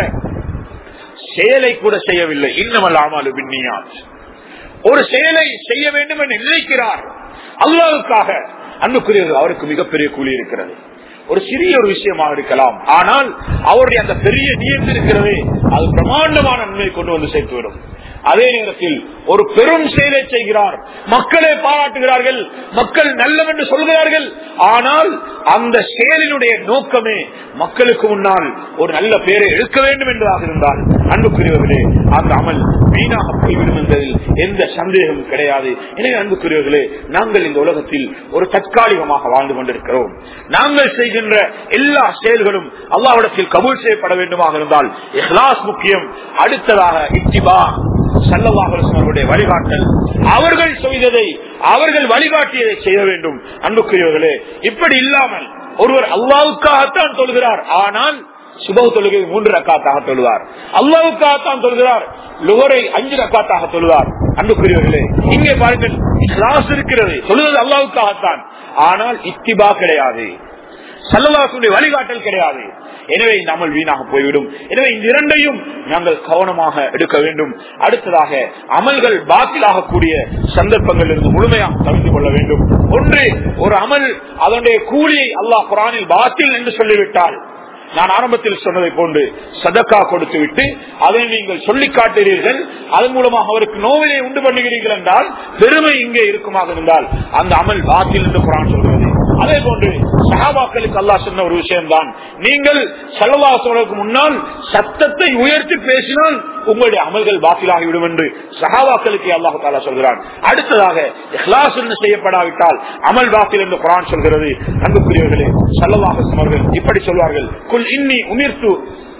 செயலை கூட செய்யவில்லை, இன்னமல் அமாலு பின்னியாத், ஒரு செயலை செய்ய வேண்டும் என்று நினைக்கிறார் அல்லாஹ்வுக்காக, அன்புக்குரியவர் அவருக்கு மிகப்பெரிய கூலி இருக்கிறது. ஒரு சிறிய ஒரு விஷயமாக இருக்கலாம், ஆனால் அவருடைய அந்த பெரிய நியத்து இருக்கிறது, அது பிரமாண்டமான நன்மை கொண்டு வந்து சேர்த்துவிடும். அதே நேரத்தில் ஒரு பெரும் செயலை செய்கிறார், மக்களே பாராட்டுகிறார்கள், மக்கள் நல்லவென்று சொல்கிறார்கள், ஆனால் அந்த செயலினுடைய நோக்கமே மக்களுக்கு முன்னால் ஒரு நல்ல பெயரை எடுக்க வேண்டும் என்பதாக இருந்தால் அன்புக்குரியவர்களே அந்த அமல் வீணாக போய்விடும் என்பதில் எந்த சந்தேகமும் கிடையாது. எனவே அன்புக்குரியவர்களே, நாங்கள் இந்த உலகத்தில் ஒரு தற்காலிகமாக வாழ்ந்து கொண்டிருக்கிறோம். நாங்கள் செய்கின்ற எல்லா செயல்களும் அல்லாஹ்விடத்தில் கபூல் செய்யப்பட வேண்டுமாக இருந்தால் இஹ்லாஸ் முக்கியம். அடுத்ததாக இத்திபா, ஸல்லல்லாஹு அலைஹி வஸல்லம் வழிகாட்டல், அவர்கள் செய்ததை அவர்கள் வழிகாட்டியதை செய்ய வேண்டும். அன்புக்குரியவர்களே, இப்படி இல்லாமல் ஒருவர் அல்லாஹ்வுக்காகத்தான் தொழுகிறார், ஆனால் சுபஹ் தொழுகை மூன்று ரக்காத்தாக தொழுவார், அல்லாஹ்வுக்காகத்தான் தொழுகிறார், லுஹரை அஞ்சு ரக்காத்தாக தொழுவார். அன்புக்குரியவர்களே, இங்கே பாருங்கள், இஹ்லாஸ் இருக்கிறது, தொழுவது அல்லாஹ்வுக்காகத்தான், ஆனால் இத்திபா கிடையாது, ஸல்லல்லாஹு வழிகாட்டல் கிடையாது. எனவே இந்த அமல் வீணாக போய்விடும். எனவே இந்த இரண்டையும் நாங்கள் கவனமாக எடுக்க வேண்டும். அடுத்ததாக அமல்கள் பாத்திலாக கூடிய சந்தர்ப்பங்கள் இருந்து முழுமையாக தவிர்த்து கொள்ள வேண்டும். ஒன்று, ஒரு அமல் அதனுடைய கூலியை அல்லாஹ் குர்ஆனில் பாத்தில் என்று சொல்லிவிட்டால், நான் ஆரம்பத்தில் சொன்னதை போன்று சதக்கா கொடுத்து விட்டு அதை நீங்கள் சொல்லி காட்டுகிறீர்கள், அதன் மூலமாக அவருக்கு நோவினை உண்டு பண்ணுகிறீர்கள் என்றால் பெருமை இங்கே இருக்குமாக இருந்தால் அந்த அமல் பாத்தில் என்று குர்ஆன் சொல்கிறது. அதே போன்று சஹாபாக்களுக்கு அல்லாஹ் சொன்ன ஒரு விஷயம்தான், நீங்கள் ஸல்லல்லாஹு அலைஹி வஸல்லம் முன்னால் சத்தத்தை உயர்த்தி பேசினால் உங்களுடைய அமல்கள் பாத்திலாகிவிடும் என்று சஹாபாக்களுக்கு அல்லாஹ் தஆலா சொல்கிறான். அடுத்ததாக இஹ்லாஸ் செய்யப்படாவிட்டால் அமல் பாத்தில் என்று குர்ஆன் சொல்கிறது. அன்புக்குரியவர்களே, ஸல்லல்லாஹு அலைஹி வஸல்லம் அவர்கள் இப்படி சொல்வார்கள், குல் இன்னி உமிர்து,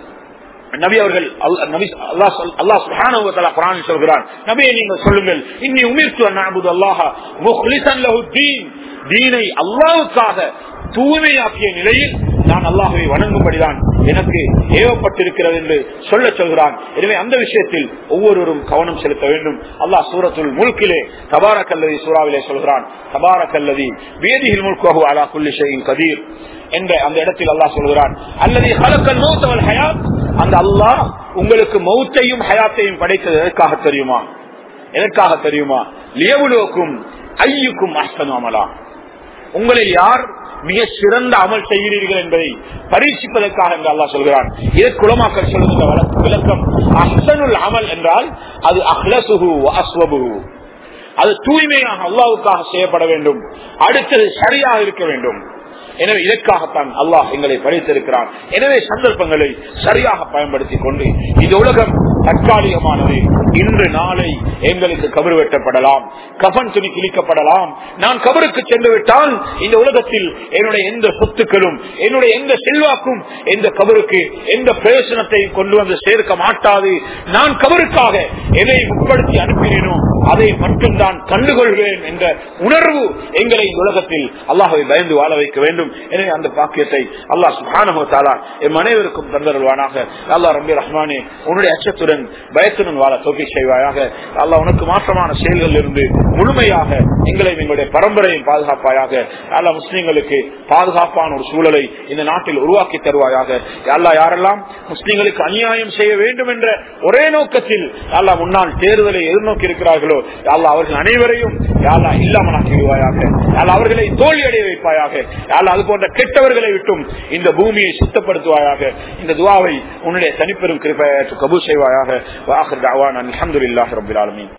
நபி அவர்கள் அல்லாஹ் சுப்ஹானஹு வ தஆலா குர்ஆனில் சொல்கிறார், நபியே நீங்கள் சொல்லுங்கள், இன்னி உமிர்து அன் அஅபுது அல்லாஹ முக்லிஸன் லஹு தீன், தீனை அல்லாஹ்வுக்காக தூய்மையாக்கிய நிலையில் நான் அல்லாஹ்வை வணங்கும்படிதான் எனக்கு ஏவப்பட்டிருக்கிறது என்று சொல்ல சொல்கிறான். எனவே அந்த விஷயத்தில் ஒவ்வொருவரும் கவனம் செலுத்த வேண்டும். அல்லாஹ் சூரத்துல் முல்கிலே தபாரக்கல்லதி சூராவிலே சொல்கிறான், தபாரக்கல்லதி பியதிஹில் முல்கு வஹுவ அலா குல்லி ஷைஇன் கதீர் என்ற அந்த இடத்தில் அல்லாஹ் சொல்கிறான், அல்லதி ஹலக்கல் மௌத வல் ஹயாத், அந்த அல்லாஹ் உங்களுக்கு மௌத்தையும் ஹயாத்தையும் படைத்தது எதற்காக தெரியுமா? எதற்காக தெரியுமா? லியபுலுக்கும் ஐயுக்கும் அஹ்சனு அமலா, உங்களில் யார் மிக சிறந்த அமல் செய்கிறீர்கள் என்பதை பரீட்சிப்பதற்காக என்று அல்லாஹ் சொல்கிறான். இதற்கு உலமாக்கள் சொல்லுகின்ற விளக்கம், அஹ்சனுல் அமல் என்றால் அது அஹ்லசுஹு வ அஸ்வபுஹு, அது தூய்மையாக அல்லாஹ்வுக்காக செய்யப்பட வேண்டும், அடுத்தது சரியாக இருக்க வேண்டும். எனவே இதற்காகத்தான் அல்லாஹ் எங்களை படைத்திருக்கிறான். எனவே சந்தர்ப்பங்களை சரியாக பயன்படுத்திக் கொண்டு, இந்த உலகம் தற்காலிகமானது, இன்று நாளை எங்களுக்கு கபறு வெட்டப்படலாம், கஃன் துணி கிழிக்கப்படலாம். நான் கபருக்கு சென்று விட்டால் இந்த உலகத்தில் என்னுடைய எந்த சொத்துக்களும் என்னுடைய எந்த செல்வாக்கும் எந்த கபருக்கு எந்த பிரயோசனத்தை கொண்டு வந்து சேர்க்க மாட்டாது. நான் கபருக்காக எதை உட்படுத்தி அனுப்பினேனோ அதை மட்டும்தான் கண்டுகொள்வேன் என்ற உணர்வு எங்களை இந்த உலகத்தில் அல்லாஹ்வை பயந்து வாழ வைக்க வேண்டும். எனவே அந்த பாக்கியத்தை அல்லாஹ் சுப்ஹானஹு வ தஆலா எம் அனைவருக்கும் தந்தருள்வானாக. அல்லாஹ் ரப்பி ரஹ்மானே, உன்னுடைய அச்சத்துடன் பயத்துடன் வாழ தௌஃபீக் செய்வாயாக. அல்லாஹ் உனக்கு மாற்றமான செயல்களில் இருந்து முழுமையாக எங்களை எங்களுடைய பரம்பரையை பாதுகாப்பாயாக. அல்லாஹ் முஸ்லிம்களுக்கு பாதுகாப்பான ஒரு சூழலை இந்த நாட்டில் உருவாக்கி தருவாயாக. அல்லாஹ் யாரெல்லாம் முஸ்லிம்களுக்கு அநியாயம் செய்ய வேண்டும் என்ற ஒரே நோக்கத்தில் அல்லாஹ் முன்னால் தேர்தலை எதிர்நோக்கி இருக்கிறார்களோ அல்லாஹ் அவர்கள் அனைவரையும் அல்லாஹ் இல்லாமலாக்கி விடுவாயாக. அல்லாஹ் அவர்களை தோல்வி அடைய வைப்பாயாக. அல்லாஹ் அது போன்ற கெட்டவர்களை விட்டும் இந்த பூமியை சுத்தப்படுத்துவாயாக. இந்த துஆவை உன்னுடைய தனிப்பெரும் கிருபையால் கபூல் செய்வாயாக. வஆகிர் தஅவானா அல்ஹம்துலில்லாஹி ரப்பில் ஆலமீன்.